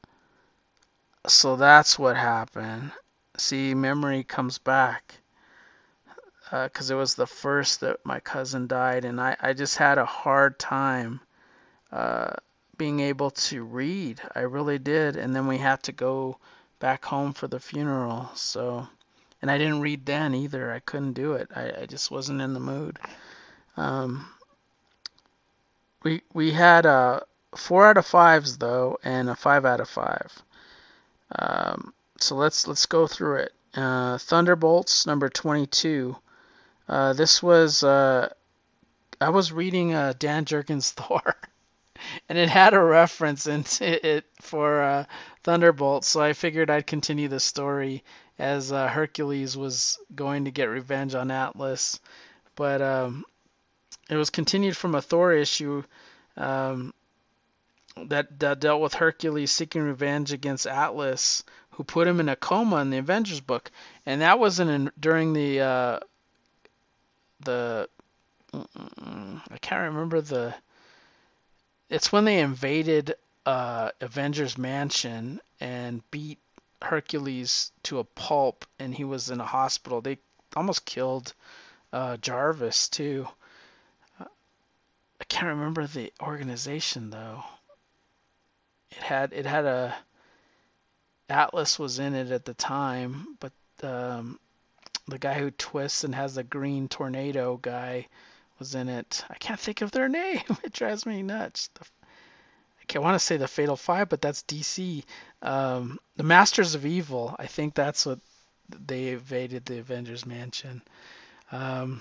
So that's what happened. See, memory comes back. Because uh, it was the first that my cousin died, and I, I just had a hard time uh, being able to read. I really did. And then we had to go back home for the funeral. So, and I didn't read then either. I couldn't do it. I, I just wasn't in the mood. Um, we we had uh, four out of fives though, and a five out of five. Um, so let's let's go through it. Uh, Thunderbolts number twenty-two. Uh, this was uh, I was reading uh, Dan Jurgens' Thor. And it had a reference into it for uh, Thunderbolt, so I figured I'd continue the story as uh, Hercules was going to get revenge on Atlas. But um, it was continued from a Thor issue um, that, that dealt with Hercules seeking revenge against Atlas, who put him in a coma in the Avengers book, and that was in during the uh, the I can't remember the. It's when they invaded uh, Avengers Mansion and beat Hercules to a pulp, and he was in a hospital. They almost killed uh, Jarvis too. I can't remember the organization though. It had it had a Atlas was in it at the time, but um, the guy who twists and has the green tornado guy was in it. I can't think of their name. It drives me nuts. The, I want to say the Fatal Five, but that's D C. Um, the Masters of Evil. I think that's what they invaded the Avengers Mansion. Um,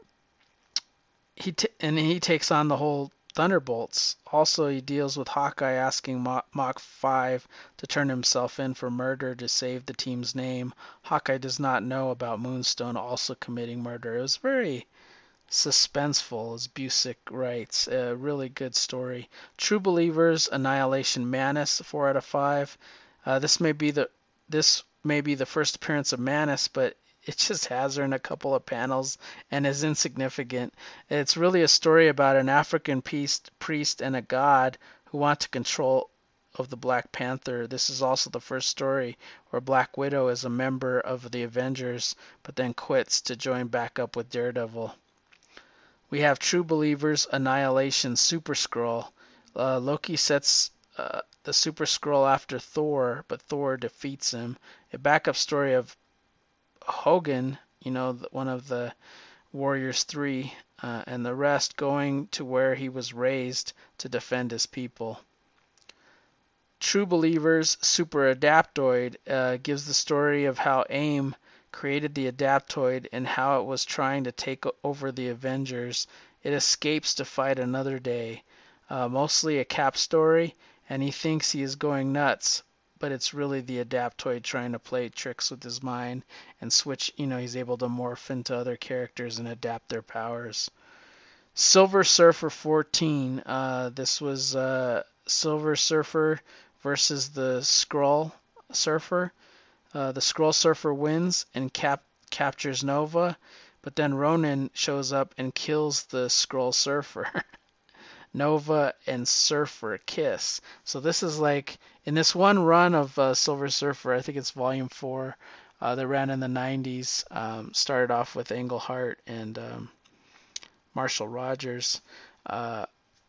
he t- and he takes on the whole Thunderbolts. Also, he deals with Hawkeye asking Mach five to turn himself in for murder to save the team's name. Hawkeye does not know about Moonstone also committing murder. It was very suspenseful, as Busick writes. A really good story. True Believers, Annihilation Manus, four out of five. Uh, this may be the this may be the first appearance of Manus, but it just has her in a couple of panels and is insignificant. It's really a story about an African priest, priest and a god who want to control of the Black Panther. This is also the first story where Black Widow is a member of the Avengers, but then quits to join back up with Daredevil. We have True Believers, Annihilation, Super Skrull. Uh, Loki sets uh, the Super Skrull after Thor, but Thor defeats him. A backup story of Hogan, you know, one of the Warriors Three, uh, and the rest going to where he was raised to defend his people. True Believers, Super Adaptoid uh, gives the story of how AIM created the Adaptoid and how it was trying to take over the Avengers. It escapes to fight another day. Uh, mostly a Cap story, and he thinks he is going nuts, but it's really the Adaptoid trying to play tricks with his mind and switch, you know, he's able to morph into other characters and adapt their powers. Silver Surfer fourteen. Uh, this was uh, Silver Surfer versus the Skrull Surfer. Uh, the Skrull Surfer wins and cap- captures Nova, but then Ronan shows up and kills the Skrull Surfer. Nova and Surfer kiss. So this is like, in this one run of uh, Silver Surfer, I think it's volume four, uh, that ran in the nineties, um, started off with Englehart and um, Marshall Rogers. Uh,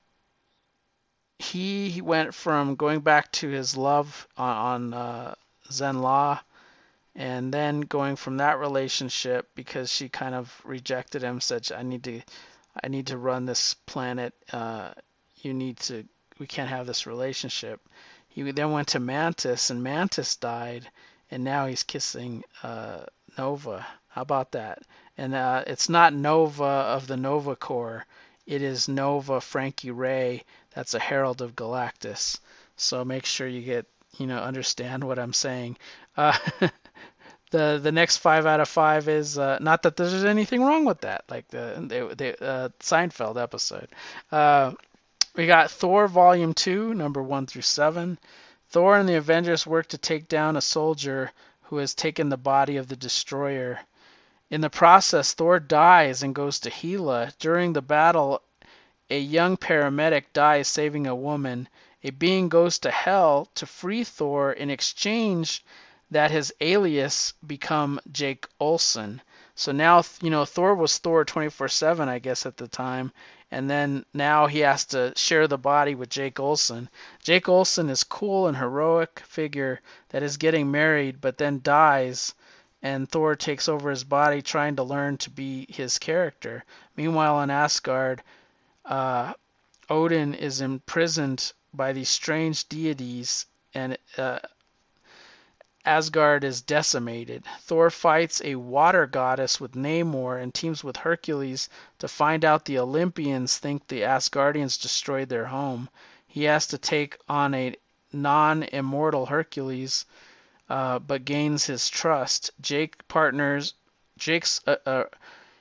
he went from going back to his love on, on uh, Zen-La, and then going from that relationship, because she kind of rejected him, said, I need to I need to run this planet. Uh, you need to, we can't have this relationship. He then went to Mantis, and Mantis died, and now he's kissing uh, Nova. How about that? And uh, it's not Nova of the Nova Corps. It is Nova Frankie Ray. That's a Herald of Galactus. So make sure you get, you know, understand what I'm saying. Uh, The the next five out of five is uh, not that there's anything wrong with that, like the the, the uh, Seinfeld episode. Uh, we got Thor Volume two, number one through seven. Thor and the Avengers work to take down a soldier who has taken the body of the Destroyer. In the process, Thor dies and goes to Hela. During the battle, a young paramedic dies saving a woman. A being goes to Hell to free Thor in exchange that his alias become Jake Olsen. So now, you know, Thor was Thor twenty-four seven, I guess, at the time. And then now he has to share the body with Jake Olsen. Jake Olsen is cool and heroic figure that is getting married, but then dies. And Thor takes over his body, trying to learn to be his character. Meanwhile, in Asgard, uh, Odin is imprisoned by these strange deities, and uh, Asgard is decimated. Thor fights a water goddess with Namor and teams with Hercules to find out the Olympians think the Asgardians destroyed their home. He has to take on a non-immortal Hercules, uh, but gains his trust. Jake partners. Jake's uh, uh,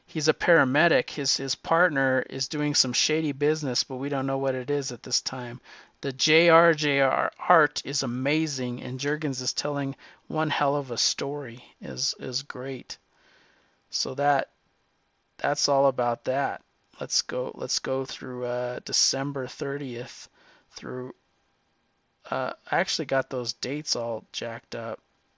he's a paramedic. His his partner is doing some shady business, but we don't know what it is at this time. The J R J R art is amazing, and Jurgens is telling one hell of a story. is is great. So that that's all about that. Let's go let's go through uh, December thirtieth through. Uh, I actually got those dates all jacked up.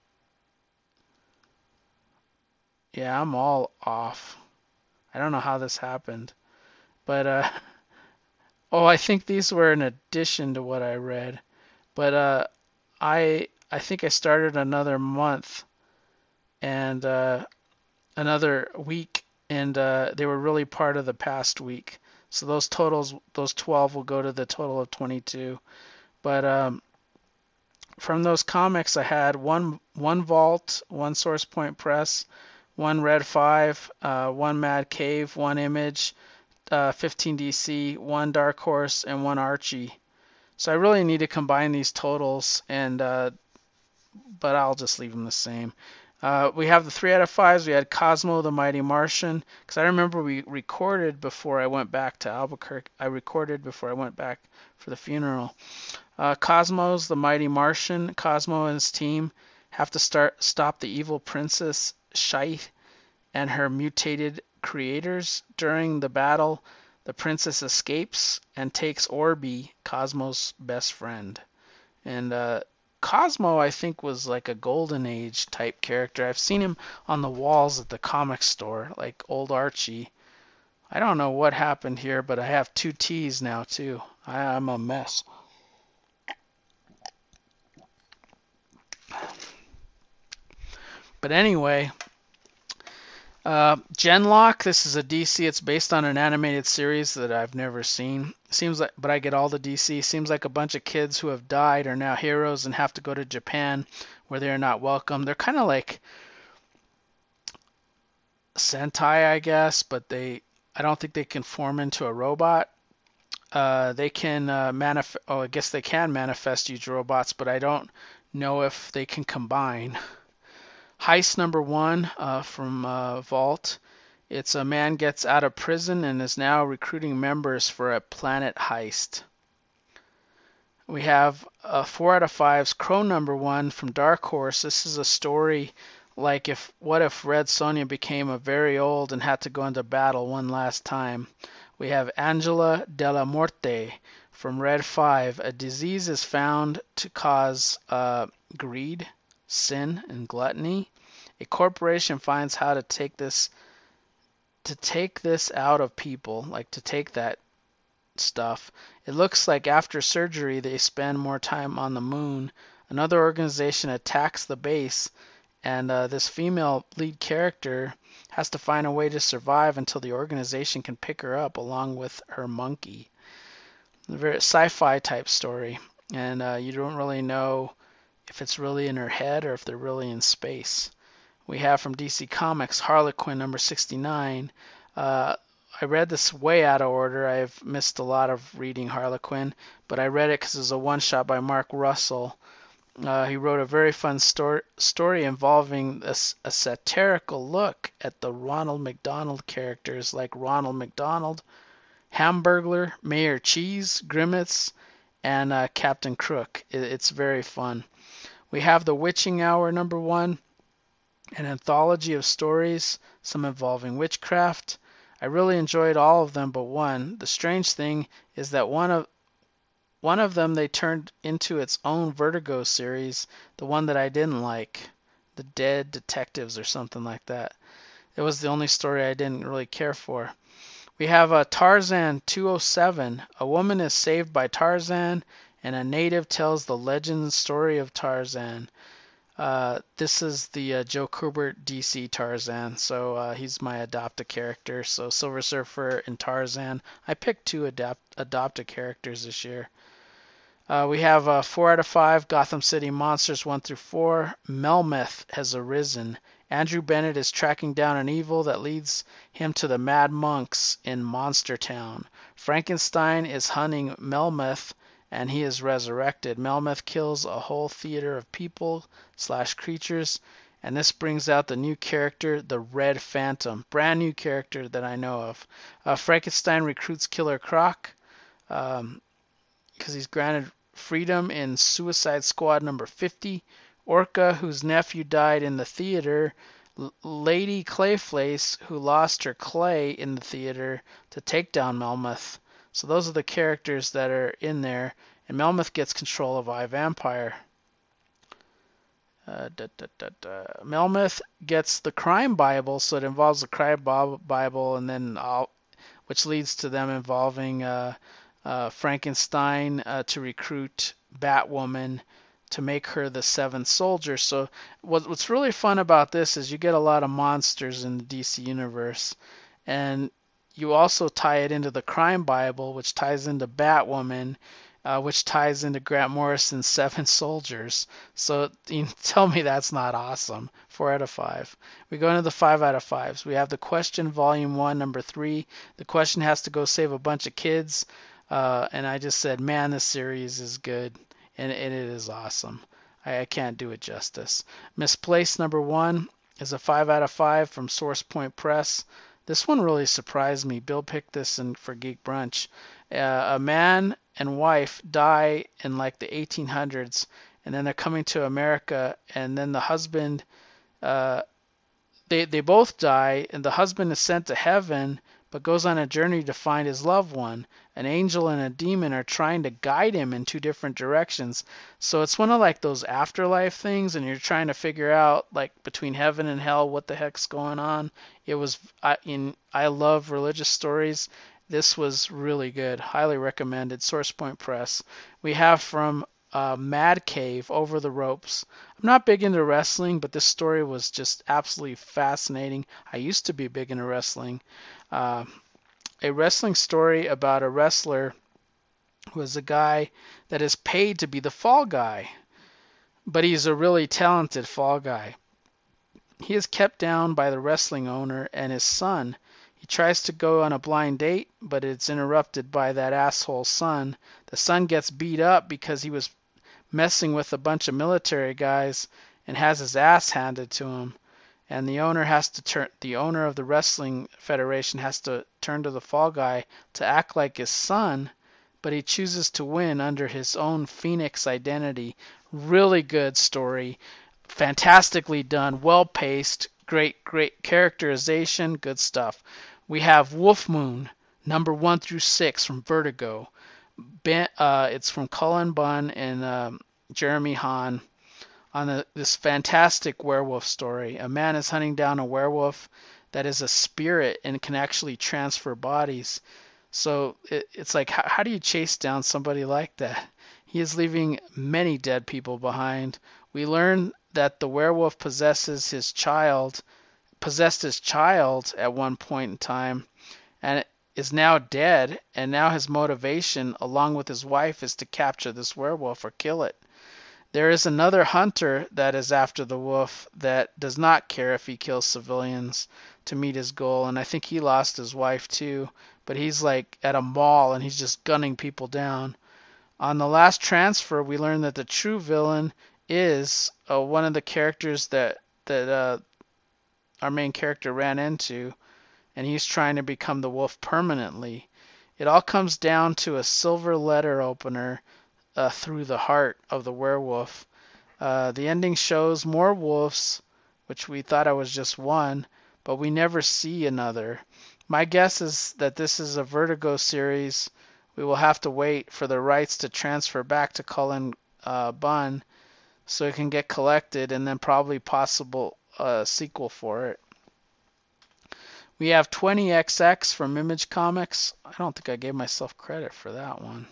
Yeah, I'm all off. I don't know how this happened, but uh, oh, I think these were in addition to what I read. But uh, I I think I started another month and uh, another week, and uh, they were really part of the past week. So those totals, those twelve will go to the total of twenty-two. But um, from those comics, I had one one Vault, one Source Point Press, one Red five, uh, one Mad Cave, one Image, uh, fifteen D C, one Dark Horse, and one Archie. So I really need to combine these totals, and uh, but I'll just leave them the same. Uh, we have the three out of fives. We had Cosmo the Mighty Martian, because I remember we recorded before I went back to Albuquerque. I recorded before I went back for the funeral. Uh, Cosmo's the Mighty Martian. Cosmo and his team have to start stop the evil princess Scythe and her mutated creators. During the battle, the princess escapes and takes Orby, Cosmo's best friend. And uh, Cosmo, I think, was like a Golden Age type character. I've seen him on the walls at the comic store, like old Archie. I don't know what happened here, but I have two T's now, too. I, I'm a mess. But anyway, uh, Genlock, this is a D C. It's based on an animated series that I've never seen. Seems like, but I get all the D C. Seems like a bunch of kids who have died are now heroes and have to go to Japan where they are not welcome. They're kind of like Sentai, I guess, but they, I don't think they can form into a robot. Uh, they can uh, manifest. Oh, I guess they can manifest huge robots, but I don't know if they can combine. Heist number one uh, from uh, Vault. It's a man gets out of prison and is now recruiting members for a planet heist. We have uh, four out of fives. Crow number one from Dark Horse. This is a story like if what if Red Sonja became a very old and had to go into battle one last time. We have Angela de la Morte from Red five. A disease is found to cause uh, greed, sin, and gluttony. A corporation finds how to take this to take this out of people, like to take that stuff. It looks like after surgery they spend more time on the moon. Another organization attacks the base, and uh, this female lead character has to find a way to survive until the organization can pick her up along with her monkey. A very sci-fi type story, and uh, you don't really know if it's really in her head or if they're really in space. We have from D C Comics Harlequin number sixty-nine. Uh, I read this way out of order. I've missed a lot of reading Harlequin, but I read it because it was a one-shot by Mark Russell. Uh, he wrote a very fun stor- story involving a, a satirical look at the Ronald McDonald characters like Ronald McDonald, Hamburglar, Mayor Cheese, Grimace, and uh, Captain Crook. It, it's very fun. We have The Witching Hour number one, an anthology of stories, some involving witchcraft. I really enjoyed all of them but one. The strange thing is that one of one of them they turned into its own Vertigo series, the one that I didn't like, The Dead Detectives or something like that. It was the only story I didn't really care for. We have a Tarzan two oh seven. A woman is saved by Tarzan, and a native tells the legend story of Tarzan. Uh, this is the uh, Joe Kubert D C Tarzan, so uh, he's my adopted character. So Silver Surfer and Tarzan. I picked two adapt adopted characters this year. Uh, we have uh, four out of five Gotham City Monsters one through four. Melmoth has arisen. Andrew Bennett is tracking down an evil that leads him to the Mad Monks in Monster Town. Frankenstein is hunting Melmoth, and he is resurrected. Melmoth kills a whole theater of people slash creatures And this brings out the new character, the Red Phantom, brand new character that I know of. Uh, Frankenstein recruits Killer Croc because um, he's granted freedom in Suicide Squad number fifty. Orca, whose nephew died in the theater. L- Lady Clayface, who lost her clay in the theater to take down Melmoth. So those are the characters that are in there. And Melmoth gets control of iVampire. Uh, da, da, da, da. Melmoth gets the crime Bible, so it involves the crime Bible, and then all, which leads to them involving uh, uh, Frankenstein uh, to recruit Batwoman to make her the seventh soldier. So what, what's really fun about this is you get a lot of monsters in the D C universe, and you also tie it into the crime Bible, which ties into Batwoman, uh, which ties into Grant Morrison's Seven Soldiers. So you tell me that's not awesome. Four out of five. We go into the five out of fives. We have the question, volume one, number three. The question has to go save a bunch of kids. Uh, and I just said, man, this series is good. And, and it is awesome. I, I can't do it justice. Misplaced number one is a five out of five from Source Point Press. This one really surprised me. Bill picked this in for Geek Brunch. Uh, a man and wife die in like the eighteen hundreds, and then they're coming to America, and then the husband, uh, they they both die, and the husband is sent to heaven, but goes on a journey to find his loved one. An angel and a demon are trying to guide him in two different directions. So it's one of like those afterlife things, and you're trying to figure out like between heaven and hell what the heck's going on. It was I in I love religious stories. This was really good. Highly recommended. SourcePoint Press. We have from uh, Mad Cave, Over the Ropes. I'm not big into wrestling, but this story was just absolutely fascinating. I used to be big into wrestling. Uh, a wrestling story about a wrestler who is a guy that is paid to be the fall guy, but he's a really talented fall guy. He is kept down by the wrestling owner and his son. He tries to go on a blind date, but it's interrupted by that asshole son. The son gets beat up because he was messing with a bunch of military guys and has his ass handed to him. And the owner has to turn the owner of the wrestling federation has to turn to the fall guy to act like his son, but he chooses to win under his own Phoenix identity. Really good story. Fantastically done, well paced, great, great characterization, good stuff. We have Wolf Moon, number one through six from Vertigo. Ben, uh, it's from Cullen Bunn and um, Jeremy Hahn on a, this fantastic werewolf story. A man is hunting down a werewolf that is a spirit and can actually transfer bodies. So it, it's like, how, how do you chase down somebody like that? He is leaving many dead people behind. We learn that the werewolf possesses his child, possessed his child at one point in time, and is now dead, and now his motivation, along with his wife, is to capture this werewolf or kill it. There is another hunter that is after the wolf that does not care if he kills civilians to meet his goal, and I think he lost his wife too, but he's like at a mall and he's just gunning people down. On the last transfer, we learn that the true villain is uh, one of the characters that that uh, our main character ran into, and he's trying to become the wolf permanently. It all comes down to a silver letter opener uh, through the heart of the werewolf. Uh, the ending shows more wolves, which we thought I was just one, but we never see another. My guess is that this is a Vertigo series. We will have to wait for the rights to transfer back to Cullen uh, Bunn so it can get collected, and then probably possible uh, sequel for it. We have twenty X X from Image Comics. I don't think I gave myself credit for that one.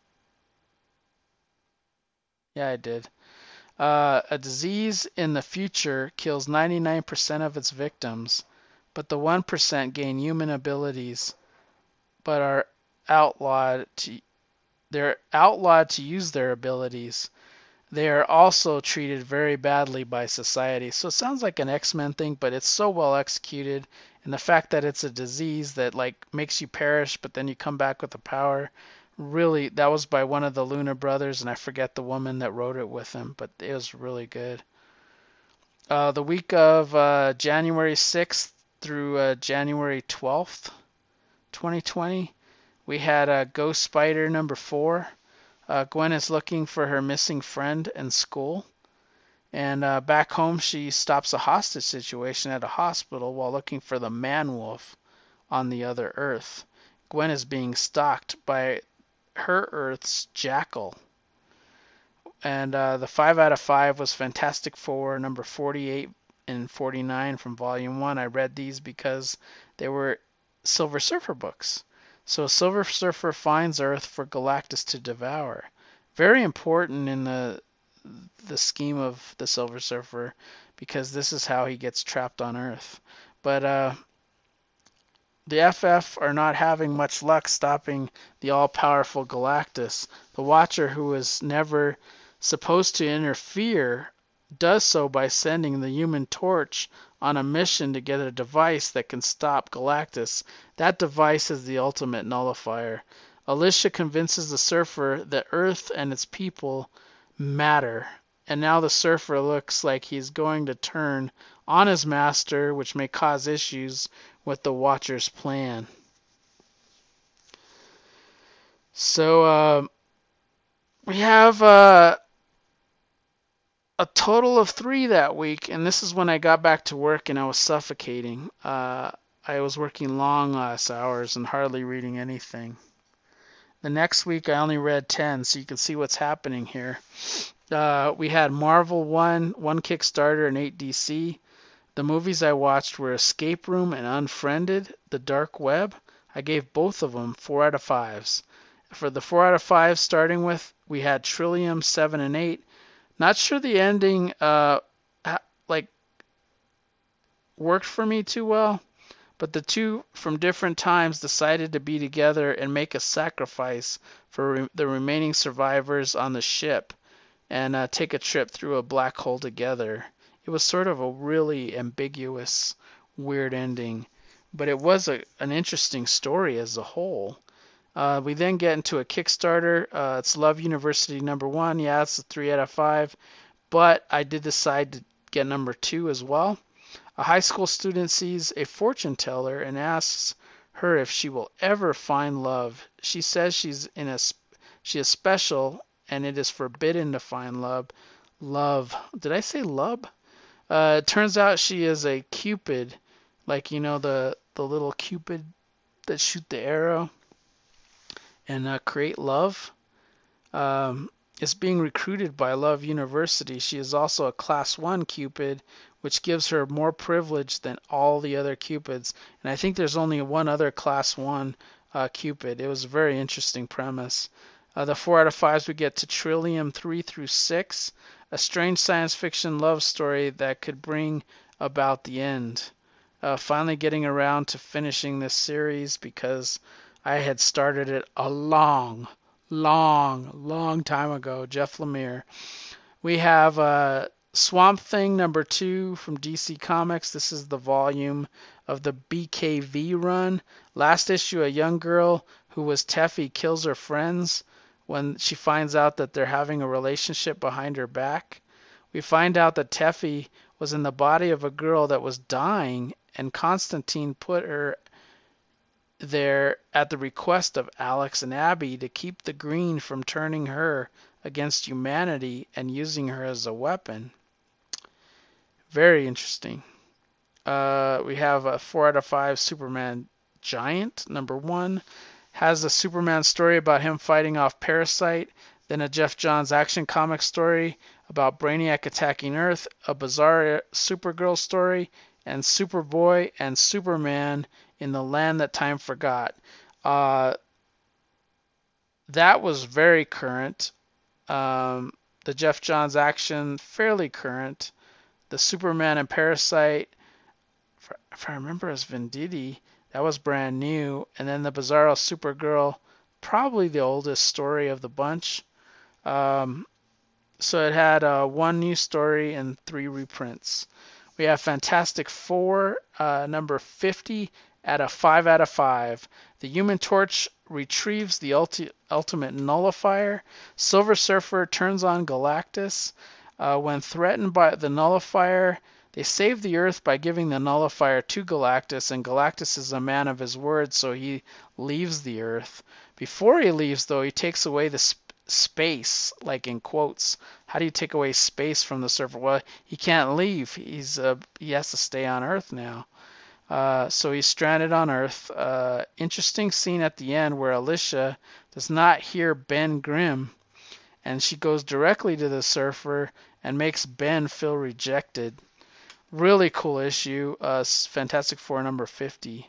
Yeah, I did. Uh, a disease in the future kills ninety-nine percent of its victims, but the one percent gain human abilities, but are outlawed to they're outlawed to use their abilities. They are also treated very badly by society. So it sounds like an X-Men thing, but it's so well executed, and the fact that it's a disease that like makes you perish, but then you come back with the power. Really, that was by one of the Luna brothers, and I forget the woman that wrote it with him, but it was really good. Uh, the week of uh, January sixth through uh, January twelfth, twenty twenty, we had uh, Ghost Spider number four. Uh, Gwen is looking for her missing friend in school. And uh, back home, she stops a hostage situation at a hospital while looking for the man wolf on the other Earth. Gwen is being stalked by her Earth's Jackal. And uh, the five out of five was Fantastic Four, number forty-eight and forty-nine from Volume one. I read these because they were Silver Surfer books. So Silver Surfer finds Earth for Galactus to devour. Very important in the the scheme of the Silver Surfer, because this is how he gets trapped on Earth. But uh, the F F are not having much luck stopping the all-powerful Galactus. The Watcher, who is never supposed to interfere, does so by sending the Human Torch on a mission to get a device that can stop Galactus. That device is the ultimate nullifier. Alicia convinces the Surfer that Earth and its people matter, and now the Surfer looks like he's going to turn on his master, which may cause issues with the Watcher's plan. So uh, we have uh, a total of three that week, and this is when I got back to work and I was suffocating. Uh, I was working long last hours and hardly reading anything. The next week I only read ten, so you can see what's happening here. Uh, we had Marvel one, one Kickstarter, and eight D C. The movies I watched were Escape Room and Unfriended, The Dark Web. I gave both of them four out of fives. For the four out of five, starting with, we had Trillium seven and eight. Not sure the ending uh, like worked for me too well, but the two from different times decided to be together and make a sacrifice for re- the remaining survivors on the ship and uh, take a trip through a black hole together. It was sort of a really ambiguous, weird ending, but it was a, an interesting story as a whole. Uh, we then get into a Kickstarter. Uh, it's Love University number one. Yeah, it's a three out of five, but I did decide to get number two as well. A high school student sees a fortune teller and asks her if she will ever find love. She says she's in a she is special and it is forbidden to find love. Love. Did I say love? Uh, it turns out she is a Cupid, like you know the the little Cupid that shoot the arrow and uh, create love. Um, is being recruited by Love University. She is also a Class one Cupid, which gives her more privilege than all the other Cupids. And I think there's only one other Class one uh, Cupid. It was a very interesting premise. Uh, the four out of fives we get to Trillium three through six, a strange science fiction love story that could bring about the end. Uh, finally getting around to finishing this series because I had started it a long, long, long time ago. Jeff Lemire. We have uh, Swamp Thing number two from D C Comics. This is the volume of the B K V run. Last issue, a young girl who was Teffy kills her friends when she finds out that they're having a relationship behind her back. We find out that Teffy was in the body of a girl that was dying, and Constantine put her there at the request of Alex and Abby to keep the Green from turning her against humanity and using her as a weapon. Very interesting. Uh, we have a four out of five Superman Giant, number one. Has a Superman story about him fighting off Parasite. Then a Jeff Johns action comic story about Brainiac attacking Earth. A bizarre Supergirl story. And Superboy and Superman in the Land That Time Forgot. Uh, that was very current. Um, the Jeff Johns action, fairly current. The Superman and Parasite, if I remember as Venditti, that was brand new. And then the Bizarro Supergirl, probably the oldest story of the bunch. Um, so it had uh, one new story and three reprints. We have Fantastic Four, uh, number fifty, at a five out of five. The Human Torch retrieves the ulti- ultimate nullifier. Silver Surfer turns on Galactus. Uh, when threatened by the nullifier, They save the Earth by giving the nullifier to Galactus, and Galactus is a man of his word, so he leaves the Earth. Before he leaves, though, he takes away the sp- space, like in quotes. How do you take away space from the surfer? Well, he can't leave. He's uh, he has to stay on Earth now. Uh, so he's stranded on Earth. Uh, interesting scene at the end where Alicia does not hear Ben Grimm, and she goes directly to the surfer and makes Ben feel rejected. Really cool issue. Uh, Fantastic Four number fifty.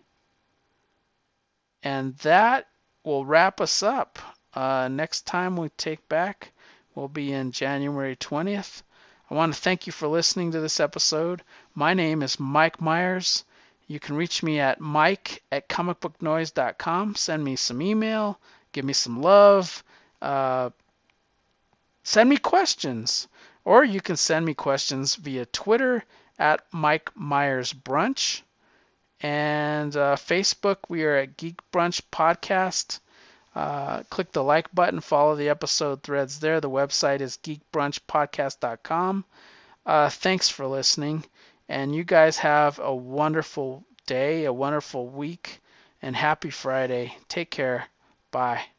And that will wrap us up. Uh, next time we take back will be in January twentieth. I want to thank you for listening to this episode. My name is Mike Myers. You can reach me at mike at comic book noise dot com. Send me some email. Give me some love. Uh, send me questions. Or you can send me questions via Twitter at Mike Myers Brunch. And uh, Facebook, we are at Geek Brunch Podcast. Uh, click the like button, follow the episode threads there. The website is geek brunch podcast dot com. Uh, thanks for listening. And you guys have a wonderful day, a wonderful week, and happy Friday. Take care. Bye.